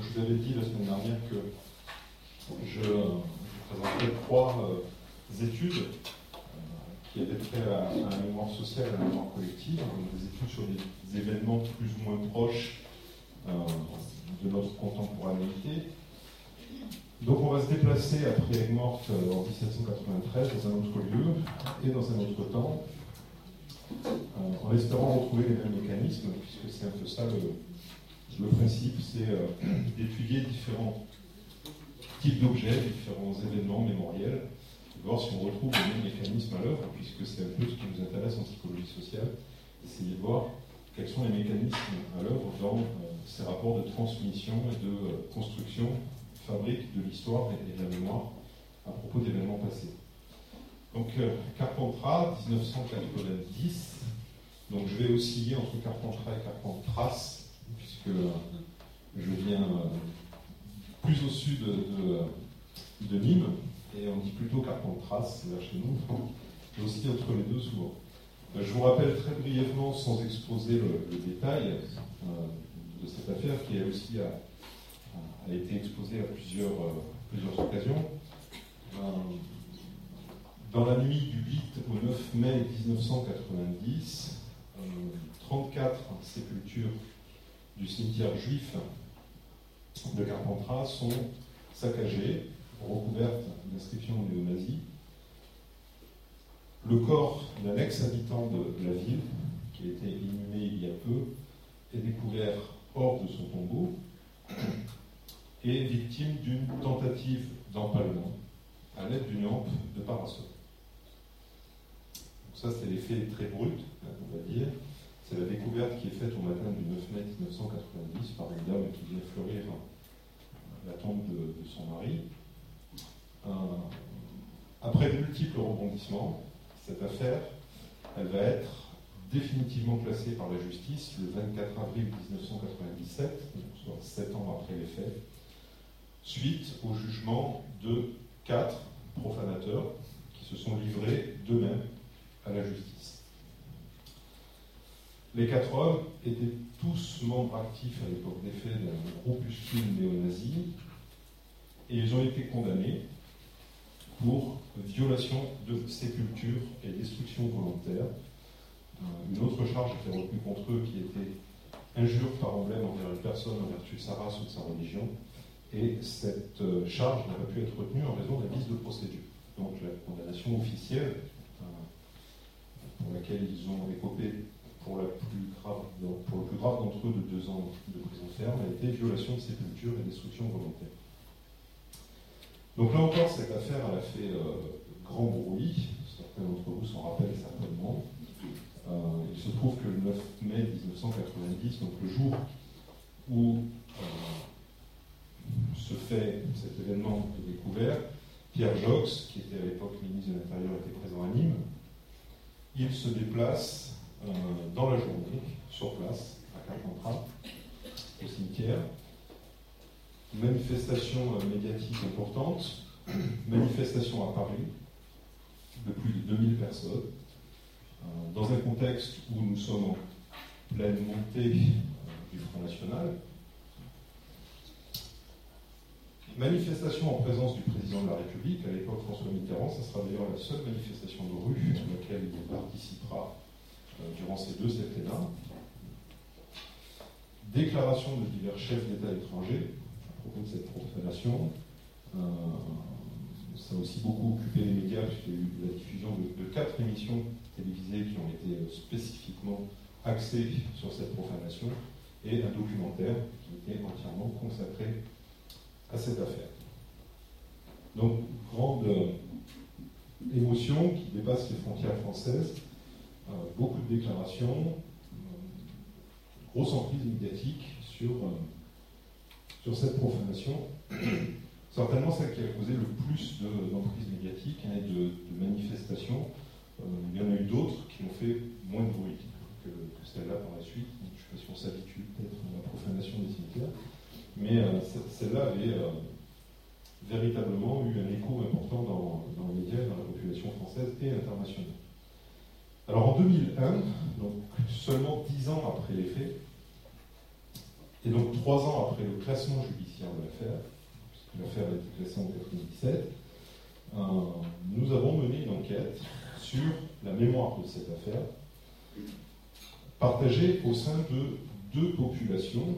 je vous avais dit la semaine dernière que je présenterai 3 études qui avaient trait à la mémoire sociale et à la mémoire collective, donc des études sur des événements plus ou moins proches de notre contemporanéité. Donc on va se déplacer après Aigues-Mortes en 1793 dans un autre lieu et dans un autre temps, en espérant retrouver les mêmes mécanismes, puisque c'est un peu ça le principe, c'est d'étudier différents types d'objets, différents événements mémoriels, de voir si on retrouve les mêmes mécanismes à l'œuvre, puisque c'est un peu ce qui nous intéresse en psychologie sociale, essayer de voir quels sont les mécanismes à l'œuvre dans ces rapports de transmission et de construction, fabrique de l'histoire et de la mémoire à propos d'événements passés. Donc Carpentras, 1990, donc je vais osciller entre Carpentras et Carpentras, puisque je viens plus au sud de Nîmes, et on dit plutôt Carpentras, là chez nous, et aussi entre les deux souvent. Je vous rappelle très brièvement, sans exposer le détail de cette affaire, qui elle aussi a été exposée à plusieurs occasions. Dans la nuit du 8 au 9 mai 1990, 34 sépultures du cimetière juif de Carpentras sont saccagées, recouvertes d'inscriptions néo-nazies. Le corps d'un ex-habitant de la ville, qui a été inhumé il y a peu, est découvert hors de son tombeau et victime d'une tentative d'empalement à l'aide d'une lampe de parasol. Donc ça, c'est l'effet très brut, on va dire. C'est la découverte qui est faite au matin du 9 mai 1990 par une dame qui vient fleurir la tombe de son mari. Après de multiples rebondissements, cette affaire, elle va être définitivement classée par la justice le 24 avril 1997, soit 7 ans après les faits, suite au jugement de 4 profanateurs qui se sont livrés d'eux-mêmes à la justice. Les 4 hommes étaient tous membres actifs à l'époque des faits d'un groupuscule néo-nazi, et ils ont été condamnés pour violation de sépulture et destruction volontaire. Une autre charge était retenue contre eux qui était injure par emblème envers une personne en vertu de sa race ou de sa religion, et cette charge n'a pas pu être retenue en raison d'un vice de procédure. Donc la condamnation officielle, pour laquelle ils ont écopé pour le plus grave d'entre eux de 2 ans de prison ferme, a été violation de sépulture et destruction volontaire. Donc là encore, cette affaire elle a fait grand bruit, certains d'entre vous s'en rappellent certainement. Il se trouve que le 9 mai 1990, donc le jour où se fait cet événement de découvert, Pierre Jox, qui était à l'époque ministre de l'Intérieur, était présent à Nîmes. Il se déplace dans la journée, sur place, à Carpentras, au cimetière. Manifestation médiatique importante, manifestation à Paris, de plus de 2000 personnes, dans un contexte où nous sommes en pleine montée du Front National. Manifestation en présence du président de la République, à l'époque François Mitterrand, ce sera d'ailleurs la seule manifestation de rue à laquelle il participera durant ces 2 septennats. Déclaration de divers chefs d'État étrangers à propos de cette profanation. Ça a aussi beaucoup occupé les médias, puisqu'il y a eu la diffusion de 4 émissions télévisées qui ont été spécifiquement axées sur cette profanation, et un documentaire qui était entièrement consacré à cette affaire. Donc, grande émotion qui dépasse les frontières françaises, beaucoup de déclarations, grosse emprise médiatique sur cette profanation, certainement celle qui a causé le plus d'emprise médiatique et de manifestations. Il y en a eu d'autres qui ont fait moins de bruit que celle-là par la suite. Je ne sais pas si on s'habitue peut-être à la profanation des cimetières, mais celle-là avait véritablement eu un écho important dans les médias, dans la population française et internationale. Alors en 2001, donc seulement 10 ans après les faits, Et donc 3 ans après le classement judiciaire de l'affaire, puisque l'affaire a été classée en 1997, nous avons mené une enquête sur la mémoire de cette affaire, partagée au sein de deux populations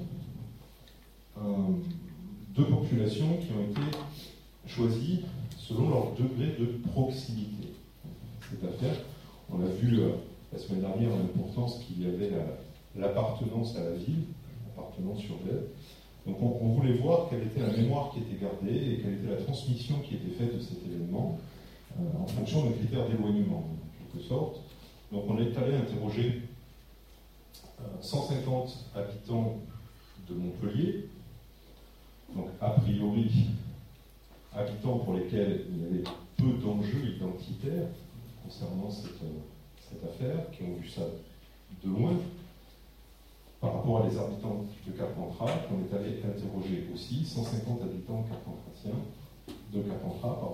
qui ont été choisies selon leur degré de proximité. Cette affaire, on a vu la semaine dernière l'importance qu'il y avait l'appartenance à la ville, l'appartenance urbaine. Donc on voulait voir quelle était la mémoire qui était gardée et quelle était la transmission qui était faite de cet événement en fonction de critères d'éloignement, en quelque sorte. Donc on est allé interroger 150 habitants de Montpellier, donc a priori habitants pour lesquels il y avait peu d'enjeux identitaires concernant cette affaire, qui ont vu ça de loin, par rapport à les habitants de Carpentras, qu'on est allé interroger aussi, 150 habitants de Carpentras,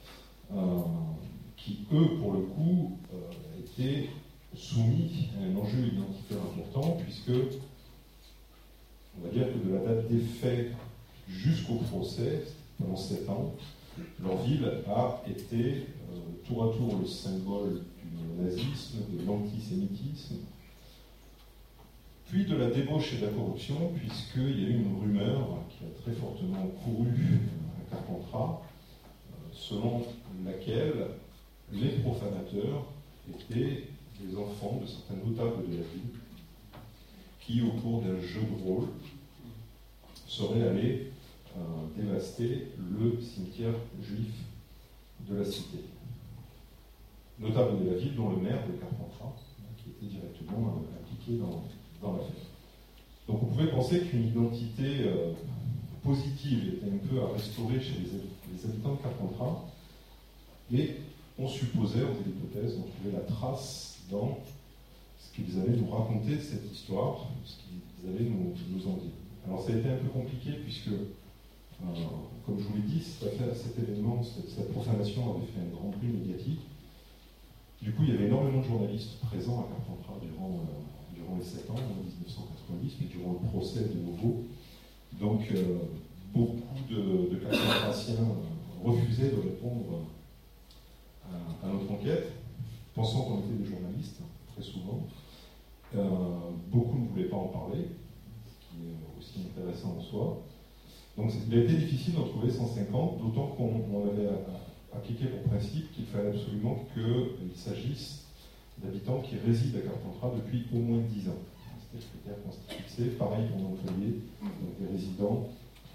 qui eux, pour le coup, étaient soumis à un enjeu identitaire important, puisque, on va dire que de la date des faits jusqu'au procès, pendant 7 ans, leur ville a été tour à tour le symbole du nazisme, de l'antisémitisme, puis de la débauche et de la corruption, puisqu'il y a eu une rumeur qui a très fortement couru à Carpentras, selon laquelle les profanateurs étaient des enfants de certains notables de la ville, qui, au cours d'un jeu de rôle, seraient allés dévaster le cimetière juif de la cité. Notable de la ville, dont le maire de Carpentras, qui était directement impliqué dans l'affaire. Donc on pouvait penser qu'une identité positive était un peu à restaurer chez les habitants de Carpentras, et on supposait, on faisait l'hypothèse, on trouvait la trace dans ce qu'ils allaient nous raconter de cette histoire, ce qu'ils allaient nous en dire. Alors ça a été un peu compliqué puisque, comme je vous l'ai dit, cet événement, cette profanation avait fait un grand bruit médiatique. Du coup, il y avait énormément de journalistes présents à Carpentras durant les 7 ans, en 1990, puis durant le procès de nouveau. Donc, beaucoup de Carpentrasiens refusaient de répondre à notre enquête, pensant qu'on était des journalistes, très souvent. Beaucoup ne voulaient pas en parler, ce qui est aussi intéressant en soi. Donc, il a été difficile d'en trouver 150, d'autant qu'on avait appliqué pour principe qu'il fallait absolument qu'il s'agisse d'habitants qui résident à Carpentras depuis au moins 10 ans. C'était le critère qu'on s'était fixé. Pareil pour Montpellier, donc des résidents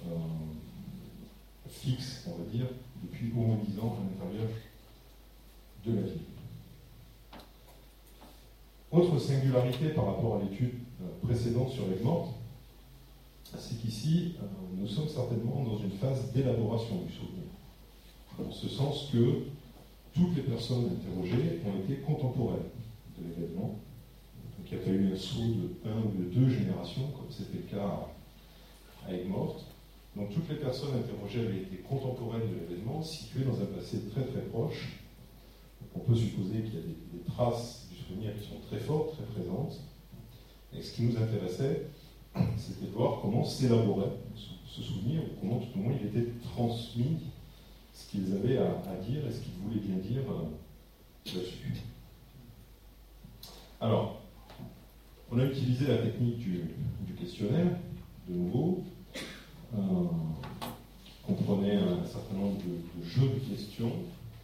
fixes, on va dire, depuis au moins 10 ans à l'intérieur de la ville. Autre singularité par rapport à l'étude précédente sur les mortes, c'est qu'ici, nous sommes certainement dans une phase d'élaboration du souvenir. En ce sens que toutes les personnes interrogées ont été contemporaines de l'événement. Donc il n'y a pas eu un saut de 1 ou de 2 générations, comme c'était le cas à Aigues-Mortes. Donc toutes les personnes interrogées avaient été contemporaines de l'événement, situées dans un passé très très proche. Donc on peut supposer qu'il y a des traces du souvenir qui sont très fortes, très présentes. Et ce qui nous intéressait, c'était de voir comment s'élaborait ce souvenir, ou comment tout au moins il était transmis, ce qu'ils avaient à dire et ce qu'ils voulaient bien dire là-dessus. Alors, on a utilisé la technique du questionnaire, de nouveau, qui comprenait un certain nombre de jeux de questions,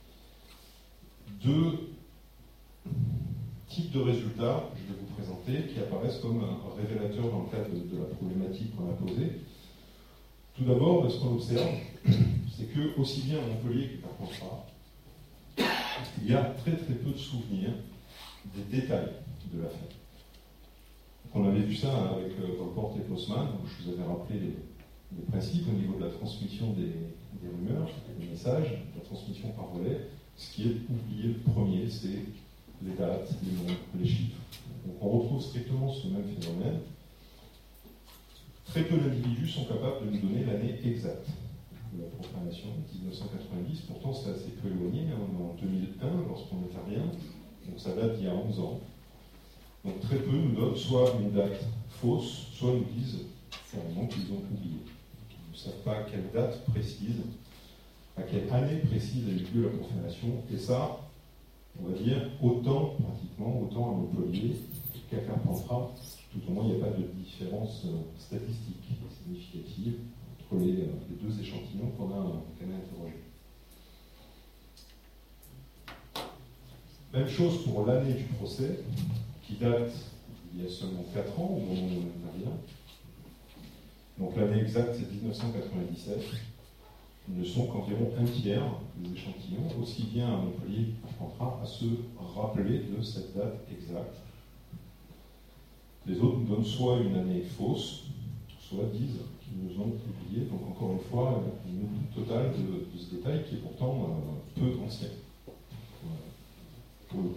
2 types de résultats, je vais vous présenter, qui apparaissent comme révélateurs dans le cadre de la problématique qu'on a posée. Tout d'abord, ce qu'on observe, c'est que, aussi bien à Montpellier qu'à Carpentras, il y a très très peu de souvenirs des détails de l'affaire. On avait vu ça avec Colport et Postman, où je vous avais rappelé les principes au niveau de la transmission des rumeurs, des messages, de la transmission par relais. Ce qui est oublié le premier, c'est les dates, les nombres, les chiffres. Donc on retrouve strictement ce même phénomène. Très peu d'individus sont capables de nous donner l'année exacte de la profanation, 1990. Pourtant, c'est assez peu éloigné. On est en 2001 lorsqu'on intervient, donc ça date d'il y a 11 ans. Donc très peu nous donnent soit une date fausse, soit nous disent certainement qu'ils ont oublié. Ils ne savent pas à quelle date précise, à quelle année précise a eu lieu la profanation, et ça, on va dire, autant à Montpellier qu'à Carpentras, tout au moins il n'y a pas de différence statistique significative entre les deux échantillons qu'on a interrogés. Même chose pour l'année du procès, qui date il y a seulement 4 ans, au moment où on intervient. Donc l'année exacte, c'est 1997. Ils ne sont qu'environ un tiers des échantillons, aussi bien à Montpellier qu'à Carpentras, à se rappeler de cette date exacte. Les autres nous donnent soit une année fausse, soit disent qu'ils nous ont oublié. Donc encore une fois, un oubli total de ce détail qui est pourtant peu ancien. Pour le coup.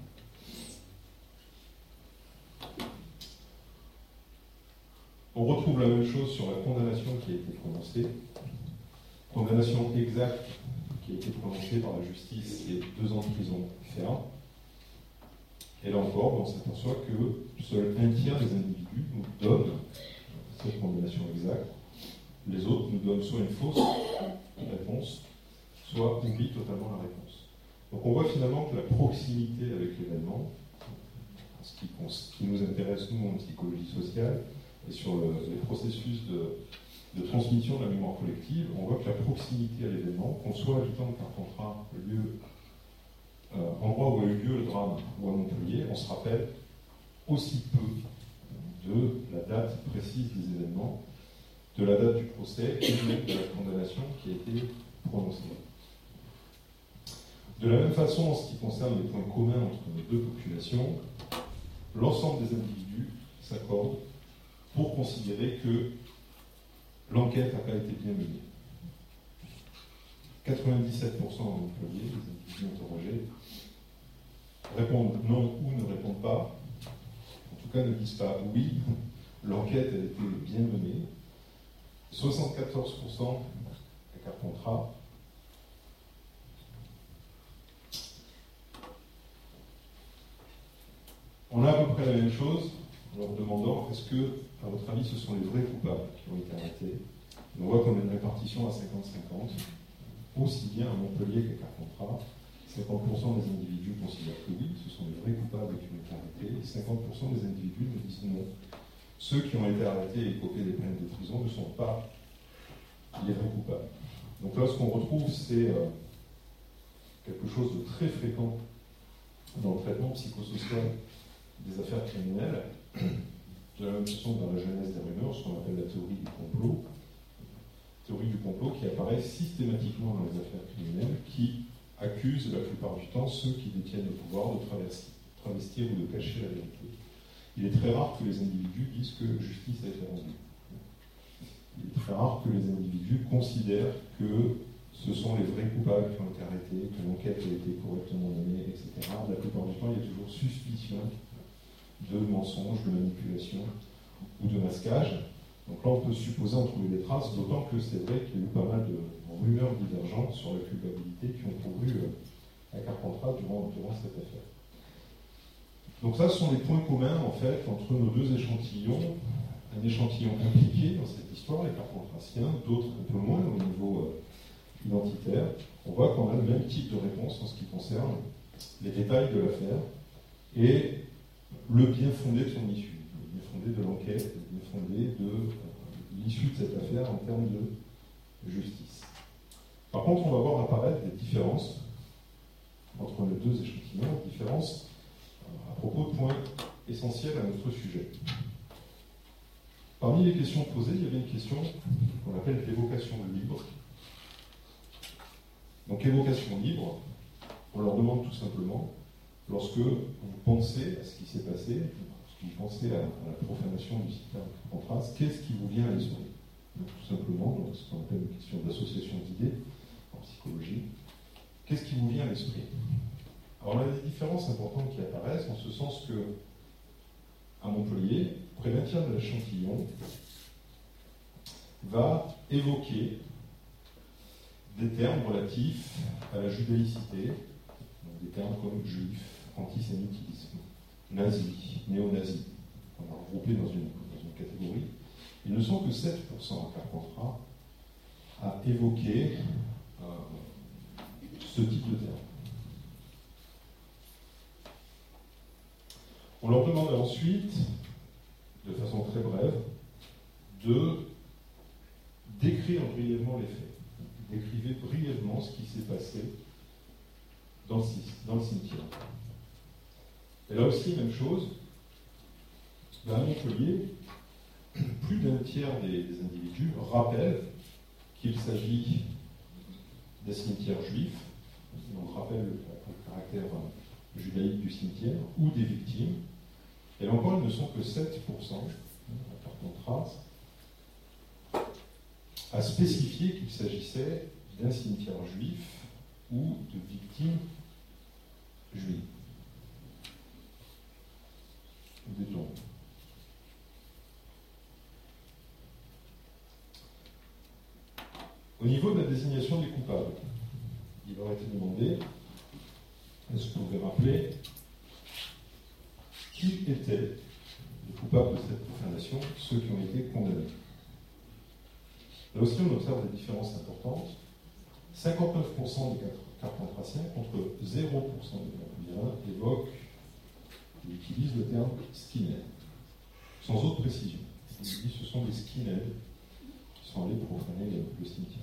On retrouve la même chose sur la condamnation qui a été prononcée. Condamnation exacte qui a été prononcée par la justice, c'est 2 ans de prison ferme. Et là encore, on s'aperçoit que seul un tiers des individus nous donnent cette condamnation exacte. Les autres nous donnent soit une fausse réponse, soit oublient totalement la réponse. Donc on voit finalement que la proximité avec l'événement, ce qui nous intéresse nous en psychologie sociale, et sur les processus de transmission de la mémoire collective, on voit que la proximité à l'événement, qu'on soit habitant de Carpentras, endroit où a eu lieu le drame, ou à Montpellier, on se rappelle aussi peu de la date précise des événements, de la date du procès et même de la condamnation qui a été prononcée. De la même façon, en ce qui concerne les points communs entre nos deux populations, l'ensemble des individus s'accordent pour considérer que l'enquête n'a pas été bien menée. 97% en Montpellier, les individus interrogés, répondent non ou ne répondent pas, en tout cas ne disent pas oui, l'enquête a été bien menée. 74% à Carpentras. On a à peu près la même chose en leur demandant est-ce que, à votre avis, ce sont les vrais coupables qui ont été arrêtés. On voit qu'on a une répartition à 50-50, aussi bien à Montpellier qu'à Carpentras. 50% des individus considèrent que oui, ce sont les vrais coupables qui ont été arrêtés, et 50% des individus nous disent non. Ceux qui ont été arrêtés et écopés des peines de prison ne sont pas les vrais coupables. Donc là, ce qu'on retrouve, c'est quelque chose de très fréquent dans le traitement psychosocial des affaires criminelles, de la même façon que dans la genèse des rumeurs, ce qu'on appelle la théorie du complot. Théorie du complot qui apparaît systématiquement dans les affaires criminelles, qui accuse la plupart du temps ceux qui détiennent le pouvoir de travestir ou de cacher la vérité. Il est très rare que les individus disent que justice a été rendue. Il est très rare que les individus considèrent que ce sont les vrais coupables qui ont été arrêtés, que l'enquête a été correctement menée, etc. La plupart du temps, il y a toujours suspicion de mensonges, de manipulation ou de masquage. Donc là, on peut supposer en trouver des traces, d'autant que c'est vrai qu'il y a eu pas mal de rumeurs divergentes sur la culpabilité qui ont couru à Carpentras durant cette affaire. Donc ça, ce sont les points communs, en fait, entre nos deux échantillons. Un échantillon impliqué dans cette histoire, les carpentraciens, d'autres un peu moins au niveau identitaire. On voit qu'on a le même type de réponse en ce qui concerne les détails de l'affaire et le bien fondé de son issue, le bien fondé de l'enquête, le bien fondé de l'issue de cette affaire en termes de justice. Par contre, on va voir apparaître des différences entre les deux échantillons, des différences à propos de points essentiels à notre sujet. Parmi les questions posées, il y avait une question qu'on appelle l'évocation libre. Donc évocation libre, on leur demande tout simplement, lorsque vous pensez à ce qui s'est passé, lorsque vous pensez à la profanation du site en trace, qu'est-ce qui vous vient à l'esprit? Tout simplement, donc, ce qu'on appelle une question d'association d'idées en psychologie. Qu'est-ce qui vous vient à l'esprit? Alors, on a des différences importantes qui apparaissent, en ce sens que, à Montpellier, près d'un tiers de l'échantillon va évoquer des termes relatifs à la judaïcité, donc des termes comme juif, antisémitisme, nazi, néo-nazi. On va regrouper dans une catégorie. Ils ne sont que 7% à Carpentras à évoquer ce type de terme. On leur demande ensuite, de façon très brève, de décrire brièvement les faits. Décrivez brièvement ce qui s'est passé dans le cimetière. Et là aussi, même chose, à Montpellier, plus d'un tiers des individus rappellent qu'il s'agit des cimetières juifs, donc rappellent le caractère judaïque du cimetière, ou des victimes. Et là encore, ils ne sont que 7%, à Carpentras, à spécifier qu'il s'agissait d'un cimetière juif ou de victimes juives. Des tombes. Au niveau de la désignation des coupables, il leur a été demandé, est-ce que vous pouvez rappeler qui étaient les coupables de cette profanation, ceux qui ont été condamnés. Là aussi, on observe des différences importantes. 59% des carpentraciens contre 0% des Montpelliérains évoquent et utilisent le terme skinhead, sans autre précision. On dit que ce sont des skinheads qui sont allés profaner le cimetière.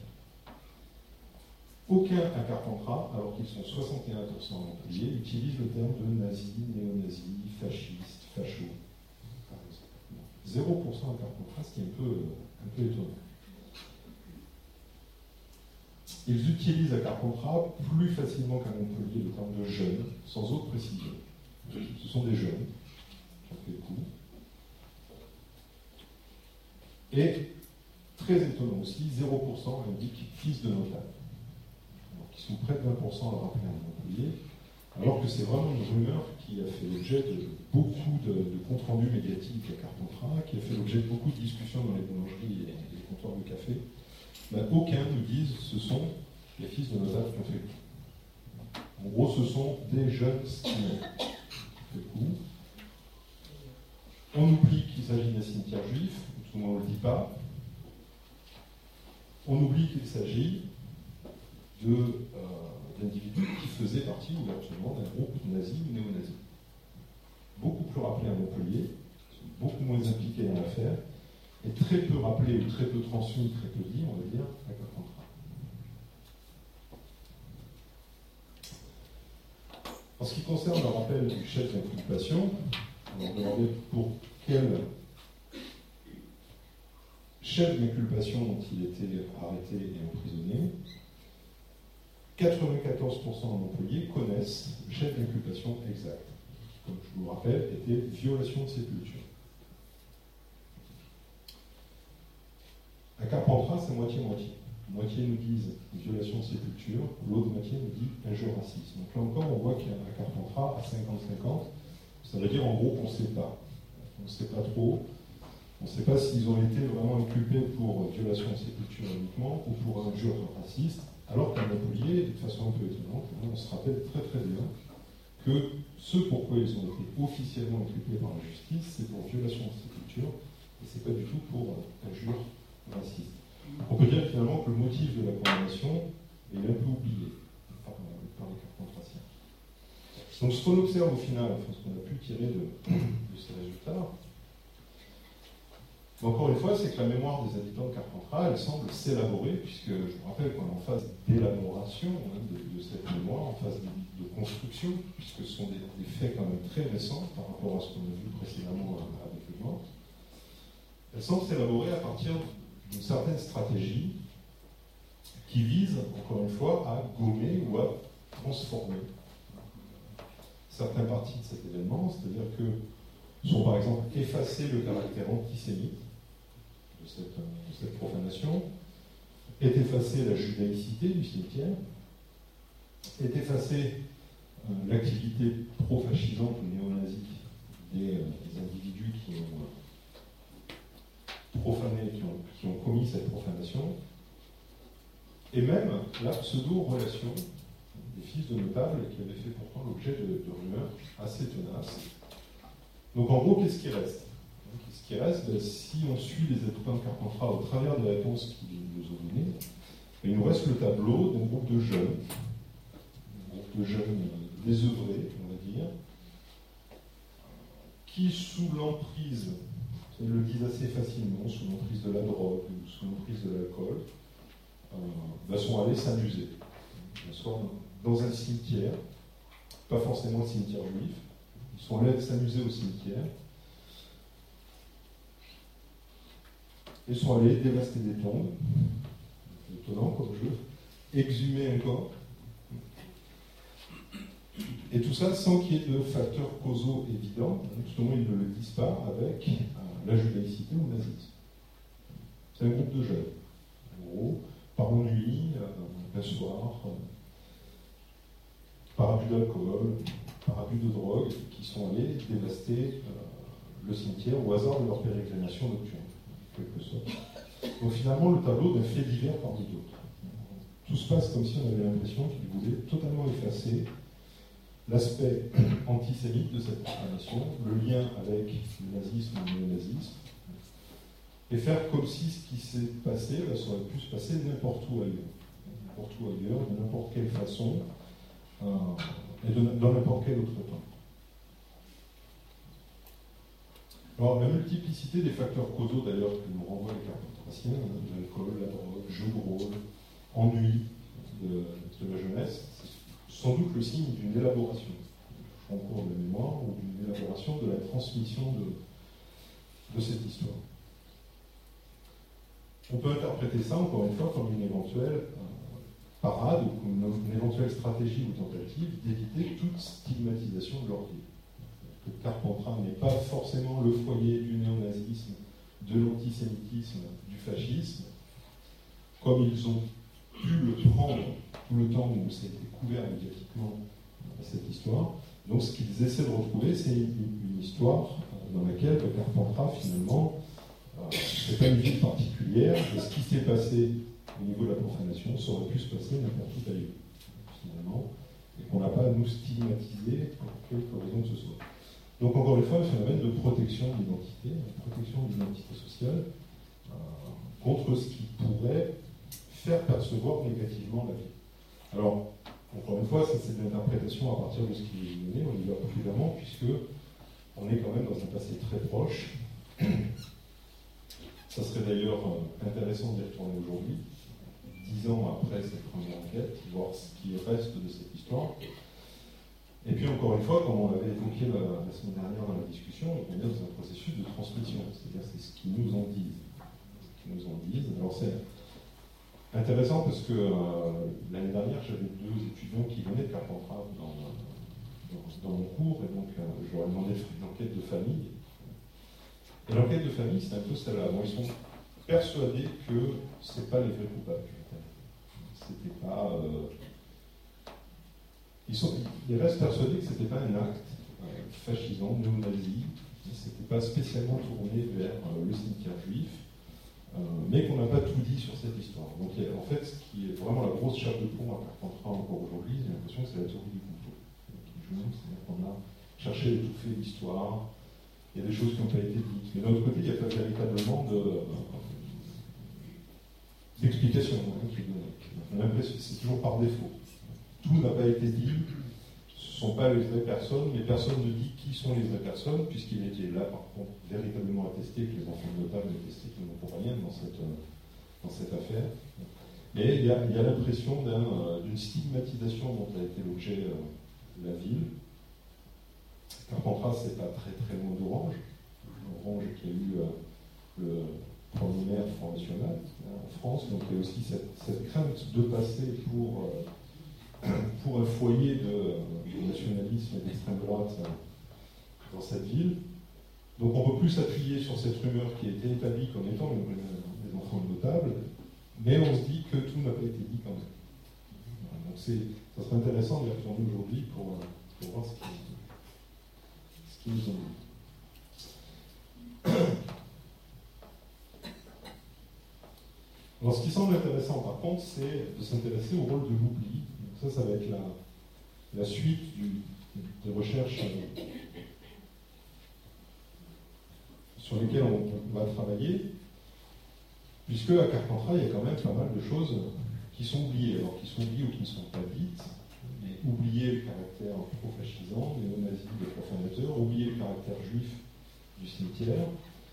Aucun à Carpentras, alors qu'ils sont 61% à Montpellier, utilise le terme de nazi, néo-nazi, fasciste, facho, par exemple. 0% à Carpentras, ce qui est un peu étonnant. Ils utilisent à Carpentras plus facilement qu'à Montpellier le terme de jeunes, sans autre précision. Ce sont des jeunes, ça fait le coup. Et, très étonnant aussi, 0% indique fils de notable. Qui sont près de 20% à le rappeler à Montpellier, alors que c'est vraiment une rumeur qui a fait l'objet de beaucoup de comptes rendus médiatiques à Carpentras, qui a fait l'objet de beaucoup de discussions dans les boulangeries et les comptoirs de café. Ben, aucun nous dise ce sont les fils de notables qui ont fait le coup. En gros, ce sont des jeunes skinheads qui ont fait le coup. On oublie qu'il s'agit d'un cimetière juif, tout le monde ne le dit pas. On oublie qu'il s'agit d'individus qui faisaient partie ouvertement d'un groupe nazi ou néo-nazi. Beaucoup plus rappelés à Montpellier, beaucoup moins impliqués dans l'affaire, et très peu rappelés ou très peu transmis, très peu dit, on va dire, à Carpentras. En ce qui concerne le rappel du chef d'inculpation, on va demander pour quel chef d'inculpation dont il était arrêté et emprisonné. 94% à Montpellier connaissent le chef d'inculpation exact. Comme je vous le rappelle, était violation de sépulture. À Carpentras, c'est moitié-moitié. Moitié nous disent violation de sépulture, l'autre moitié nous dit injure raciste. Donc là encore, on voit qu'à Carpentras, à 50-50, ça veut dire en gros qu'on ne sait pas. On ne sait pas trop. On ne sait pas s'ils ont été vraiment inculpés pour violation de sépulture uniquement ou pour injure raciste. Alors qu'à Montpellier, de façon un peu étonnante, on se rappelle très très bien que ce pourquoi ils ont été officiellement inculpés par la justice, c'est pour violation de sépulture, et c'est pas du tout pour injure raciste. On peut dire finalement que le motif de la condamnation est un peu oublié par les carpentraciens. Donc ce qu'on observe au final, enfin, ce qu'on a pu tirer de ces résultats, encore une fois, c'est que la mémoire des habitants de Carpentras, elle semble s'élaborer, puisque je vous rappelle qu'on est en phase d'élaboration de cette mémoire, en phase de construction, puisque ce sont des faits quand même très récents par rapport à ce qu'on a vu précédemment avec le mort. Elle semble s'élaborer à partir d'une certaine stratégie qui vise, encore une fois, à gommer ou à transformer certains parties de cet événement, c'est-à-dire que sont par exemple effacer le caractère antisémite de cette profanation, est effacée la judaïcité du cimetière, est effacée l'activité pro-fascisante ou néo-nazie des individus qui ont profané, qui ont commis cette profanation, et même la pseudo-relation des fils de notables qui avaient fait pourtant l'objet de rumeurs assez tenaces. Donc en gros, qu'est-ce qui reste? Ce qui reste, si on suit les habitants de Carpentras au travers des réponses qu'ils nous ont données, il nous reste le tableau d'un groupe de jeunes désœuvrés, on va dire, qui, sous l'emprise, ils le disent assez facilement, sous l'emprise de la drogue ou sous l'emprise de l'alcool, sont allés s'amuser. Ils sont dans un cimetière, pas forcément le cimetière juif, ils sont allés s'amuser au cimetière, ils sont allés dévaster des tombes, étonnant comme jeu, exhumer un corps, et tout ça sans qu'il y ait de facteurs causaux évidents, justement ils ne le disent pas, avec la judaïcité ou le nazisme. C'est un groupe de jeunes, en gros, par ennui, un soir, par abus d'alcool, par abus de drogue, qui sont allés dévaster le cimetière au hasard de leur pérégrination nocturne, en quelque sorte. Donc finalement, le tableau d'un fait divers parmi d'autres. Tout se passe comme si on avait l'impression qu'il voulait totalement effacer l'aspect antisémite de cette profanation, le lien avec le nazisme ou le néonazisme, et faire comme si ce qui s'est passé, ça aurait pu se passer n'importe où ailleurs, de n'importe quelle façon, et dans n'importe quel autre temps. Alors, la multiplicité des facteurs causaux, d'ailleurs, que nous renvoient les carpentraciens, l'alcool, la drogue, jeu de rôle, ennui de la jeunesse, c'est sans doute le signe d'une élaboration, du concours de la mémoire, ou d'une élaboration de la transmission de cette histoire. On peut interpréter ça, encore une fois, comme une éventuelle parade ou comme une éventuelle stratégie ou tentative d'éviter toute stigmatisation de leur vie. Que Carpentras n'est pas forcément le foyer du néonazisme, de l'antisémitisme, du fascisme, comme ils ont pu le prendre tout le temps où ça a été couvert médiatiquement cette histoire. Donc ce qu'ils essaient de retrouver, c'est une histoire dans laquelle Carpentras, finalement, c'est pas une ville particulière, et ce qui s'est passé au niveau de la profanation, ça aurait pu se passer n'importe où ailleurs, finalement, et qu'on n'a pas à nous stigmatiser pour quelque raison que ce soit. Donc encore une fois, le phénomène de protection de l'identité sociale, contre ce qui pourrait faire percevoir négativement la vie. Alors, encore une fois, ça c'est de l'interprétation à partir de ce qui est donné, on y va prudemment, puisque on est quand même dans un passé très proche. Ça serait d'ailleurs intéressant d'y retourner aujourd'hui, 10 ans après cette première enquête, voir ce qui reste de cette histoire. Et puis encore une fois, comme on l'avait évoqué la semaine dernière dans la discussion, on est dans un processus de transmission, c'est-à-dire c'est ce qu'ils nous en disent. Alors c'est intéressant parce que l'année dernière, j'avais 2 étudiants qui venaient de Carpentras dans mon cours, et donc je leur ai demandé de faire une enquête de famille. Et l'enquête de famille, c'est un peu celle-là. Bon, ils sont persuadés que ce n'est pas les vrais coupables. C'était pas. Ils restent persuadés que ce n'était pas un acte fascisant, néo-nazi, c'était pas spécialement tourné vers le cimetière juif, mais qu'on n'a pas tout dit sur cette histoire. Donc en fait, ce qui est vraiment la grosse chape de plomb à Carpentras encore aujourd'hui, j'ai l'impression que c'est la théorie du complot. C'est-à-dire qu'on a cherché à étouffer l'histoire, il y a des choses qui n'ont pas été dites. Mais d'un autre côté, il n'y a pas véritablement d'explication qui est donnée. On a l'impression que c'est toujours par défaut. Tout n'a pas été dit, ce ne sont pas les vraies personnes, mais personne ne dit qui sont les vraies personnes, puisqu'il était là, par contre, véritablement attesté que les enfants notables attestaient qu'ils n'ont pour rien dans cette affaire. Mais il y a l'impression d'une stigmatisation dont a été l'objet la ville. Carpentras, c'est pas très très loin d'Orange. Orange qui a eu le premier maire du Front National en France, donc il y a aussi cette crainte de passer pour un foyer de nationalisme et d'extrême droite dans cette ville. Donc on ne peut plus s'appuyer sur cette rumeur qui a été établie comme étant les enfants notables, mais on se dit que tout n'a pas été dit quand même. Donc ça serait intéressant d'y retourner aujourd'hui pour voir ce qu'ils nous ont dit. Alors ce qui semble intéressant par contre, c'est de s'intéresser au rôle de l'oubli. Ça va être la suite des recherches sur lesquels on va travailler, puisque à Carpentras, il y a quand même pas mal de choses qui sont oubliées, alors qui sont oubliées ou qui ne sont pas dites, mais oublier le caractère pro-fascisant, néo-nazi des profanateurs, oublier le caractère juif du cimetière.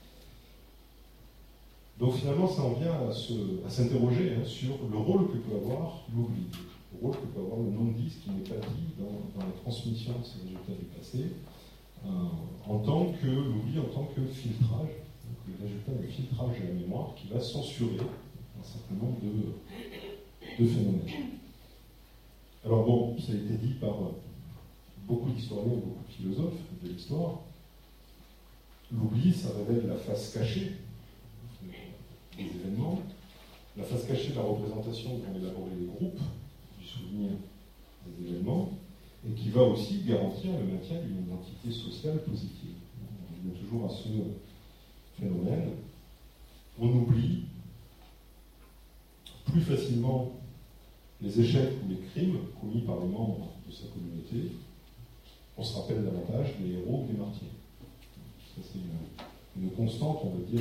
Donc finalement, ça en vient à s'interroger sur le rôle que peut avoir l'oubli, le rôle que peut avoir le non-dit, ce qui n'est pas dit dans la transmission de ces résultats du passé, en tant que l'oubli, en tant que filtrage, donc le résultat du filtrage de la mémoire qui va censurer un certain nombre de phénomènes. Alors bon, ça a été dit par beaucoup d'historiens et beaucoup de philosophes de l'histoire. L'oubli, ça révèle la face cachée des événements, la face cachée de la représentation qu'ont élaboré les groupes du souvenir des événements, et qui va aussi garantir le maintien d'une identité sociale positive. On revient toujours à ce phénomène. On oublie plus facilement les échecs ou les crimes commis par les membres de sa communauté. On se rappelle davantage des héros que des martyrs. Ça, c'est une constante, on va dire,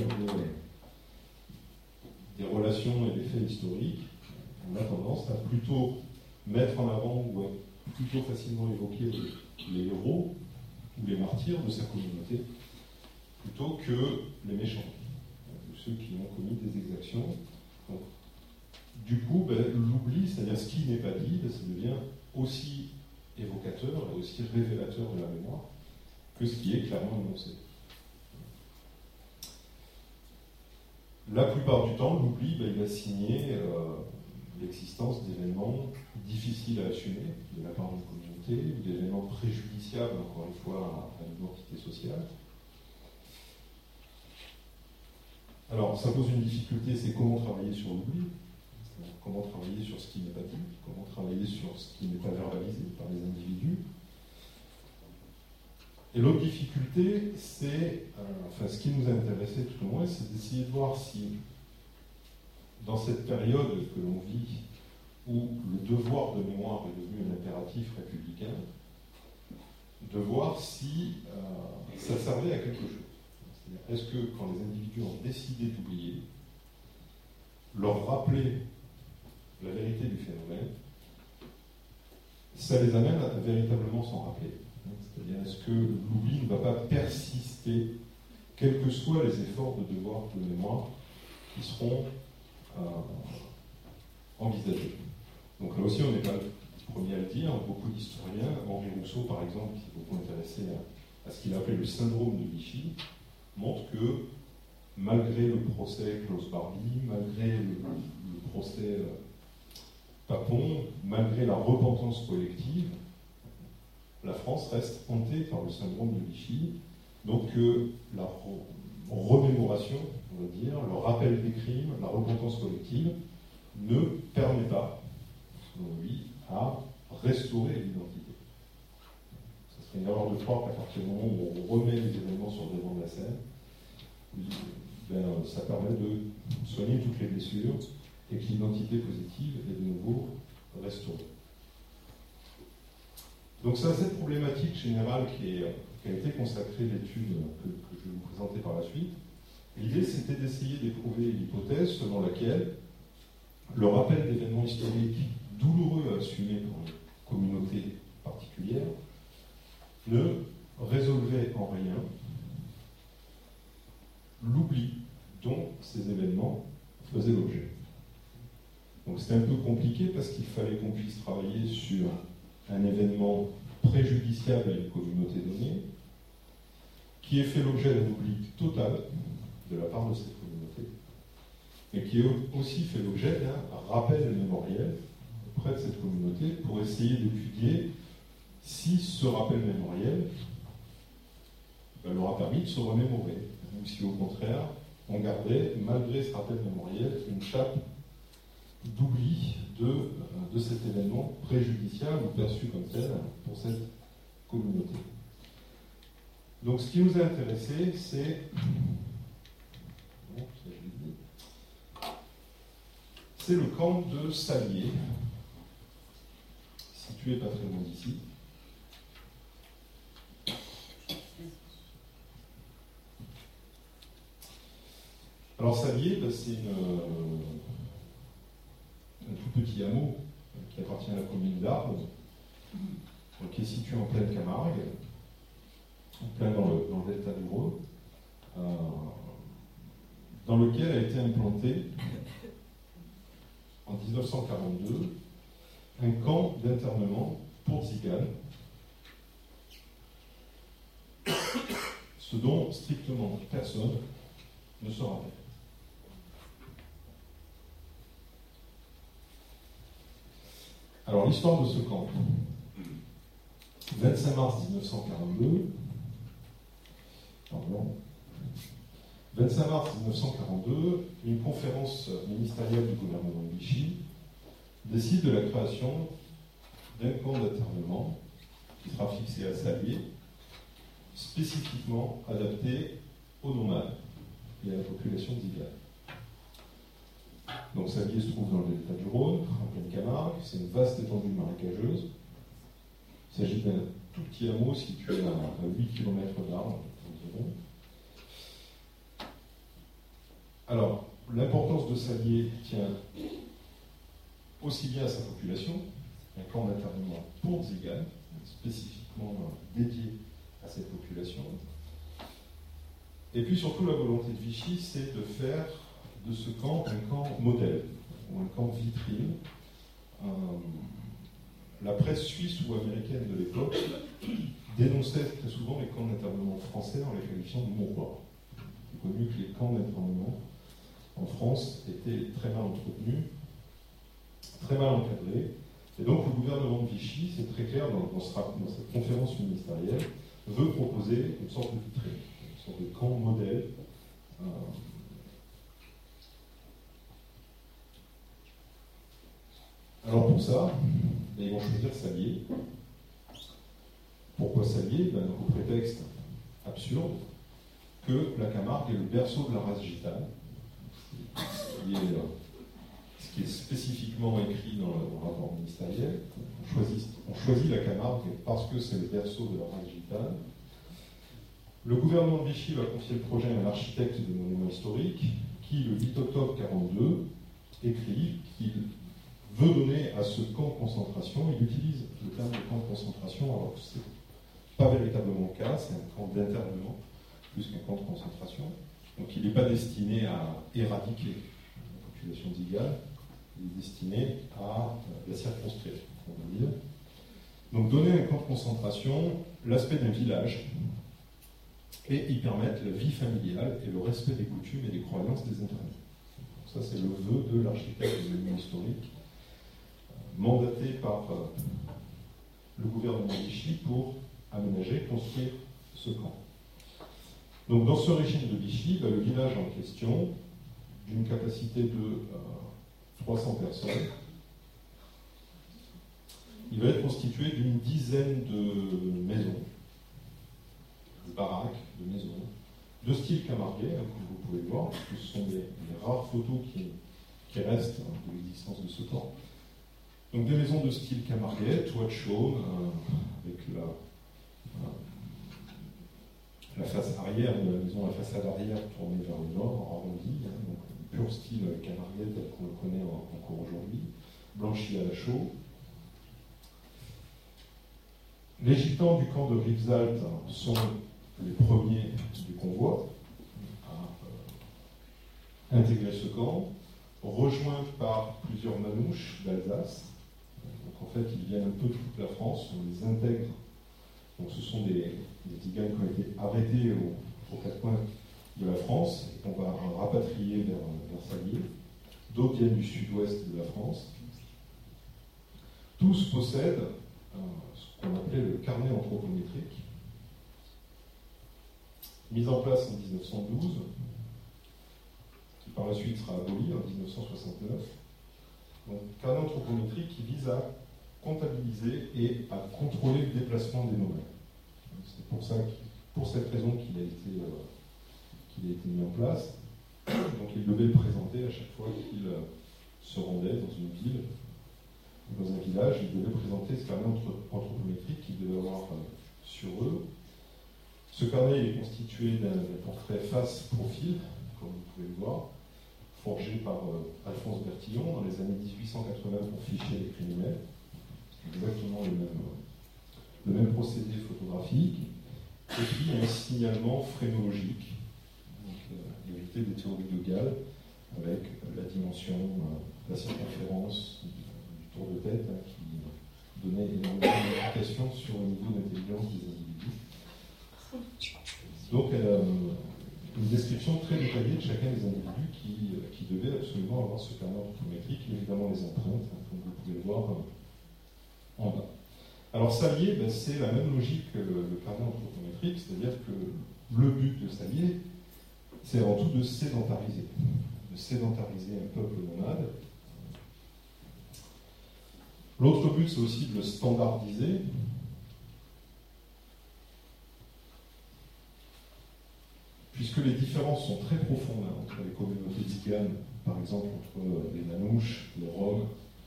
des relations et des faits historiques. On a tendance à plutôt mettre en avant ou à plutôt facilement évoquer les héros ou les martyrs de sa communauté plutôt que les méchants, ceux qui ont commis des exactions. Donc, du coup, l'oubli, c'est-à-dire ce qui n'est pas dit, ça devient aussi évocateur et aussi révélateur de la mémoire que ce qui est clairement énoncé. La plupart du temps, l'oubli, il va signer l'existence d'événements difficiles à assumer de la part d'une communauté, ou d'événements préjudiciables, encore une fois, à l'identité sociale. Alors, ça pose une difficulté, c'est comment travailler sur l'oubli, comment travailler sur ce qui n'est pas dit, comment travailler sur ce qui n'est pas verbalisé par les individus. Et l'autre difficulté, c'est, ce qui nous a intéressé tout au moins, c'est d'essayer de voir si, dans cette période que l'on vit, où le devoir de mémoire est devenu un impératif républicain, de voir si ça servait à quelque chose. C'est-à-dire, est-ce que quand les individus ont décidé d'oublier, leur rappeler la vérité du phénomène, ça les amène à véritablement s'en rappeler. C'est-à-dire, est-ce que l'oubli ne va pas persister, quels que soient les efforts de devoir de mémoire qui seront envisagés. Donc là aussi, on n'est pas le premier à le dire. Beaucoup d'historiens, Henri Rousseau par exemple, qui s'est beaucoup intéressé à ce qu'il a appelé le syndrome de Vichy, montre que malgré le procès Klaus Barbie, malgré le procès Papon, malgré la repentance collective, la France reste hantée par le syndrome de Vichy. Donc la remémoration, on va dire, le rappel des crimes, la repentance collective ne permet pas, selon lui, à restaurer l'identité. Ce serait une erreur de croire qu'à partir du moment où on remet les événements sur le devant de la scène, ça permet de soigner toutes les blessures et que l'identité positive est de nouveau restaurée. Donc c'est à cette problématique générale qui a été consacrée l'étude que je vais vous présenter par la suite. L'idée, c'était d'essayer d'éprouver l'hypothèse selon laquelle le rappel d'événements historiques douloureux à assumer pour une communauté particulière ne résolvait en rien l'oubli dont ces événements faisaient l'objet. Donc c'était un peu compliqué parce qu'il fallait qu'on puisse travailler sur un événement préjudiciable à une communauté donnée, qui ait fait l'objet d'un oubli total de la part de cette communauté, et qui ait aussi fait l'objet d'un rappel mémoriel auprès de cette communauté pour essayer d'étudier si ce rappel mémoriel leur a permis de se remémorer, ou si au contraire, on gardait, malgré ce rappel mémoriel, une chape d'oubli de cet événement préjudiciable ou perçu comme tel pour cette communauté. Donc ce qui nous a intéressé, c'est le camp de Salier, situé pas très loin d'ici. Alors Salier, c'est un tout petit hameau qui appartient à la commune d'Arles, qui est situé en pleine Camargue, en plein dans le delta du Rhône, dans lequel a été implanté en 1942 un camp d'internement pour tziganes, ce dont strictement personne ne se rappelle. Alors l'histoire de ce camp. 25 mars 1942, 25 mars 1942, une conférence ministérielle du gouvernement de Vichy décide de la création d'un camp d'internement qui sera fixé à Salier, spécifiquement adapté aux nomades et à la population tzigane. Donc Salier se trouve dans le delta du Rhône, en pleine Camargue, c'est une vaste étendue marécageuse. Il s'agit d'un tout petit hameau situé à 8 km d'Arles environ. Alors, l'importance de Salier tient aussi bien à sa population, un camp d'internement pour tziganes, spécifiquement dédié à cette population, et puis surtout la volonté de Vichy, c'est de faire de ce camp un camp modèle, ou un camp vitrine. La presse suisse ou américaine de l'époque dénonçait très souvent les camps d'internement français en les qualifiant de mouroirs. Il est connu que les camps d'internement en France étaient très mal entretenus, très mal encadrés, et donc le gouvernement de Vichy, c'est très clair dans cette conférence ministérielle, veut proposer une sorte de vitrine, une sorte de camp modèle. Alors pour ça, ils vont choisir Salier. Pourquoi Salier? Au prétexte absurde que la Camargue est le berceau de la race gitane, ce qui est spécifiquement écrit dans le rapport ministériel. On choisit la Camargue parce que c'est le berceau de la race gitane. Le gouvernement de Vichy va confier le projet à un architecte de monuments historiques qui, le 8 octobre 1942, écrit qu'il veut donner à ce camp de concentration, il utilise le terme de camp de concentration, alors que ce n'est pas véritablement le cas, c'est un camp d'internement plus qu'un camp de concentration. Donc il n'est pas destiné à éradiquer la population tzigane, il est destiné à la circonscrire, on va dire. Donc donner un camp de concentration l'aspect d'un village et y permettre la vie familiale et le respect des coutumes et des croyances des internés. Donc ça c'est le vœu de l'architecte des monuments historiques mandaté par le gouvernement de Vichy pour aménager, construire ce camp. Donc dans ce régime de Vichy, le village en question, d'une capacité de 300 personnes, il va être constitué d'une dizaine de maisons, de baraques, de maisons, de style camarguais, comme vous pouvez le voir, parce que ce sont des rares photos qui restent de l'existence de ce camp. Donc des maisons de style camarguais, toit de chaume, avec la face arrière de la maison, la façade arrière tournée vers le nord, arrondie, donc pur style camarguais tel qu'on le connaît encore aujourd'hui, blanchi à la chaux. Les gitans du camp de Rivesaltes sont les premiers du convoi à intégrer ce camp, rejoints par plusieurs manouches d'Alsace. Donc en fait, ils viennent un peu de toute la France, on les intègre. Donc ce sont des tziganes qui ont été arrêtés aux quatre coins de la France et qu'on va rapatrier vers Salier. D'autres viennent du sud-ouest de la France. Tous possèdent ce qu'on appelait le carnet anthropométrique, mis en place en 1912, qui par la suite sera aboli en 1969. Donc, carnet anthropométrique qui vise à comptabiliser et à contrôler le déplacement des nomades. C'est pour cette raison qu'il a été mis en place. Donc il devait le présenter à chaque fois qu'il se rendait dans une ville, dans un village, il devait présenter ce carnet anthropométrique qu'il devait avoir sur eux. Ce carnet est constitué d'un portrait face-profil, comme vous pouvez le voir, forgé par Alphonse Bertillon dans les années 1880 pour ficher les criminels. Exactement le même procédé photographique. Et puis un signalement phrénologique, hérité des théories de Gall, avec la dimension, la circonférence du tour de tête, qui donnait énormément d'indications sur le niveau d'intelligence des individus. Donc elle a une description très détaillée de chacun des individus qui devaient absolument avoir ce carnet anthropométrique, et évidemment les empreintes, comme vous pouvez le voir en bas. Alors Salier, c'est la même logique que le carnet anthropométrique, c'est-à-dire que le but de Salier, c'est avant tout de sédentariser un peuple nomade. L'autre but, c'est aussi de le standardiser. Puisque les différences sont très profondes entre les communautés tziganes, par exemple entre les Manouches, les Roms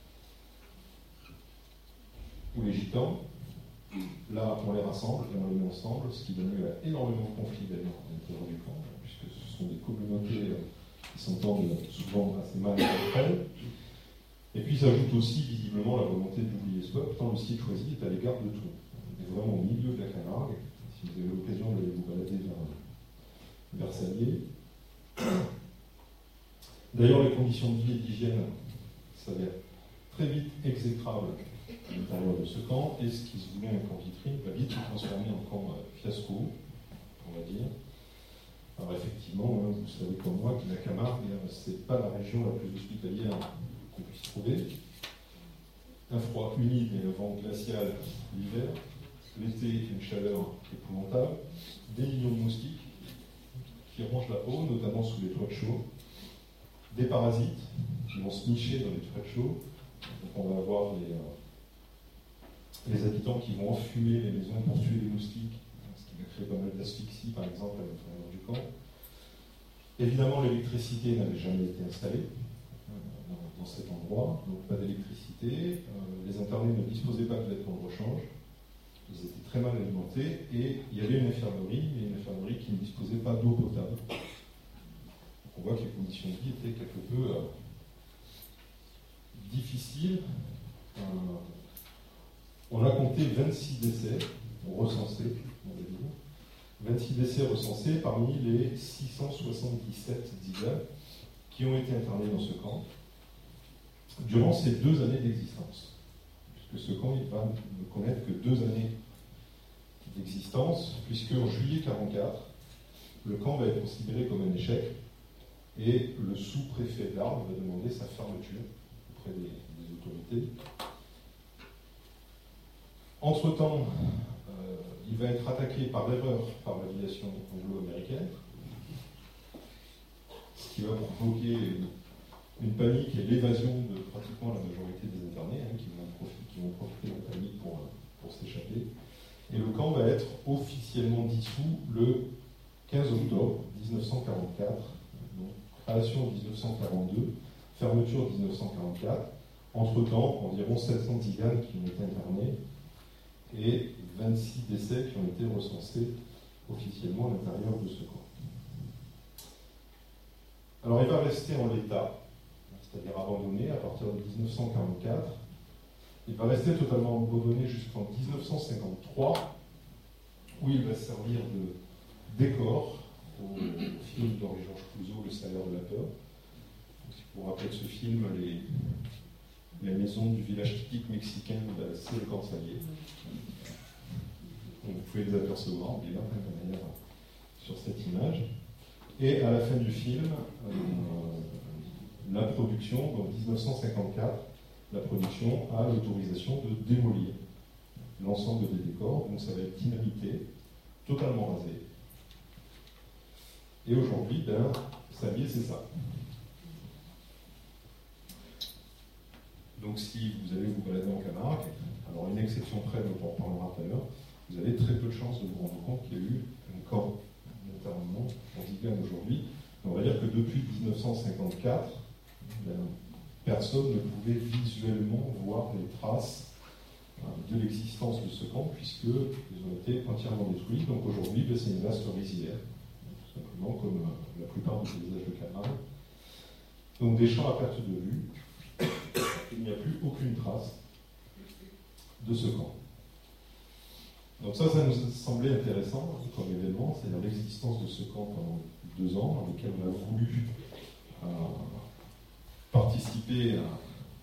ou les Gitans. Là, on les rassemble et on les met ensemble, ce qui donne lieu à énormément de conflits d'ailleurs à l'intérieur du camp, puisque ce sont des communautés qui s'entendent souvent assez mal entre elles. Et puis s'ajoute aussi visiblement la volonté d'oublier ce peuple, tant le site choisi est à l'égard de tout. On est vraiment au milieu de la Camargue. Si vous avez l'occasion d'aller vous balader vers Salier. D'ailleurs, les conditions de vie et d'hygiène s'avèrent très vite exécrables à l'intérieur de ce camp, et ce qui se voulait un camp vitrine va vite se transformer en camp fiasco, on va dire. Alors effectivement, vous savez comme moi que la Camargue, c'est pas la région la plus hospitalière qu'on puisse trouver. Un froid humide et un vent glacial l'hiver, l'été une chaleur épouvantable, des millions de moustiques qui rongent la peau, notamment sous les toits de chaux, des parasites qui vont se nicher dans les toits de chaux. Donc on va avoir les habitants qui vont enfumer les maisons pour tuer les moustiques, ce qui va créer pas mal d'asphyxie, par exemple, à l'intérieur du camp. Évidemment, l'électricité n'avait jamais été installée dans cet endroit, donc pas d'électricité. Les internés ne disposaient pas de vêtements de rechange. Ils étaient très mal alimentés, et il y avait une infirmerie, mais une infirmerie qui ne disposait pas d'eau potable. Donc on voit que les conditions de vie étaient quelque peu difficiles. On a compté 26 décès recensés, on va dire. 26 décès recensés parmi les 677 Tziganes qui ont été internés dans ce camp durant ces 2 années d'existence. Puisque ce camp, il va ne connaître que 2 années d'existence, puisque en juillet 1944, le camp va être considéré comme un échec, et le sous-préfet d'Arles va demander sa fermeture auprès des autorités. Entre-temps, il va être attaqué par erreur par l'aviation anglo-américaine, ce qui va provoquer une panique et l'évasion de pratiquement la majorité des internés, qui vont profiter de la panique pour s'échapper. Et le camp va être officiellement dissous le 15 octobre 1944, donc création en 1942, fermeture en 1944. Entre-temps, environ 700 Tziganes qui ont été internés et 26 décès qui ont été recensés officiellement à l'intérieur de ce camp. Alors il va rester en l'état, c'est-à-dire abandonné à partir de 1944. Il va rester totalement abandonné jusqu'en 1953, où il va servir de décor au film d'Henri-Georges Clouzot, Le salaire de la peur. Si vous vous rappelez de ce film, les maisons du village typique mexicain, c'est le camp Salier. Donc vous pouvez les apercevoir, bien d'ailleurs, sur cette image. Et à la fin du film, la production, donc 1954, la production a l'autorisation de démolir l'ensemble des décors, donc ça va être dynamité, totalement rasé. Et aujourd'hui, Salier, c'est ça. Donc si vous allez vous balader en Camargue, alors une exception près, dont on reparlera tout à l'heure, vous avez très peu de chances de vous rendre compte qu'il y a eu un camp d'internement en Tzigane aujourd'hui. On va dire que depuis 1954, personne ne pouvait visuellement voir les traces de l'existence de ce camp, puisqu'ils ont été entièrement détruits. Donc aujourd'hui, c'est une vaste rizière. simplement comme la plupart des paysages de Canal. Donc des champs à perte de vue, il n'y a plus aucune trace de ce camp. Donc ça nous a semblé intéressant comme événement, c'est-à-dire l'existence de ce camp pendant 2 ans, dans lequel on a voulu participer à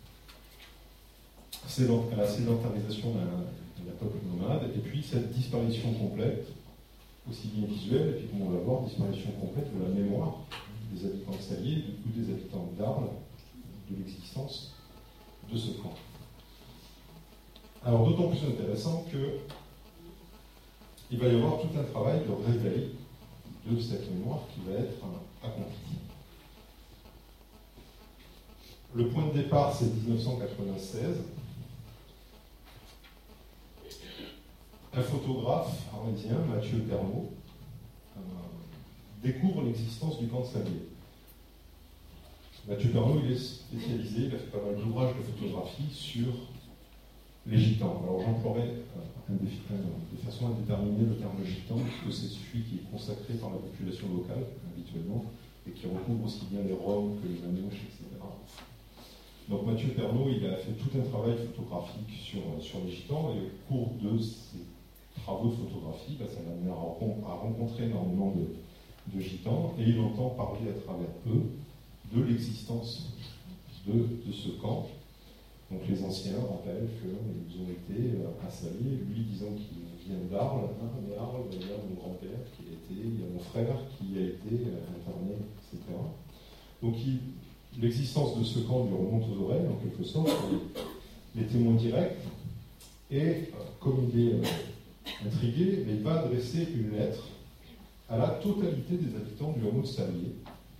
la sédentarisation d'un peuple nomade, et puis cette disparition complète, aussi bien visuelle, et puis comme on va voir, disparition complète de la mémoire des habitants de Salier ou des habitants d'Arles de l'existence de ce camp. Alors d'autant plus intéressant que il va y avoir tout un travail de réveil de cette mémoire qui va être accompli. Le point de départ, c'est 1996. Un photographe arlésien, Mathieu Pernaut, découvre l'existence du camp de Salier. Mathieu Pernaut, il est spécialisé, il a fait pas mal d'ouvrages de photographie sur les gitans. Alors j'emploierai de façon indéterminée le terme gitan, puisque c'est celui qui est consacré par la population locale, habituellement, et qui recouvre aussi bien les Roms que les Manouches, etc. Donc Mathieu Pernaut, il a fait tout un travail photographique sur les gitans, et au cours de ces travaux de photographie, ça l'a amené à rencontrer énormément de gitans, et il entend parler à travers eux de l'existence de ce camp. Donc les anciens rappellent qu'ils ont été à Salier, lui disant qu'il vient d'Arles, mais Arles, il y a mon grand-père qui a été, il y a mon frère qui a été interné, etc. Donc l'existence de ce camp lui remonte aux oreilles, en quelque sorte, les témoins directs, et comme il est intrigué, il va adresser une lettre à la totalité des habitants du hameau de Salier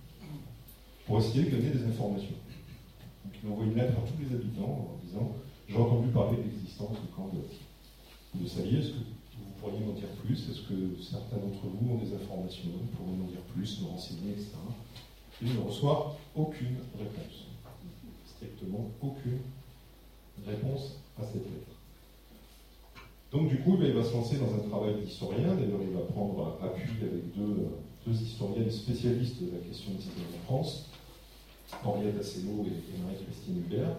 pour essayer de donner des informations. Donc il envoie une lettre à tous les habitants en disant « J'ai entendu parler de l'existence du camp de Salier, est-ce que vous pourriez m'en dire plus? Est-ce que certains d'entre vous ont des informations? Vous pourriez m'en dire plus, me renseigner, etc. » Il ne reçoit aucune réponse. Strictement aucune réponse à cette lettre. Donc du coup, il va se lancer dans un travail d'historien. D'ailleurs, il va prendre appui avec deux historiennes spécialistes de la question de citoyenneté en France, Henriette Asselot et Marie-Christine Hubert.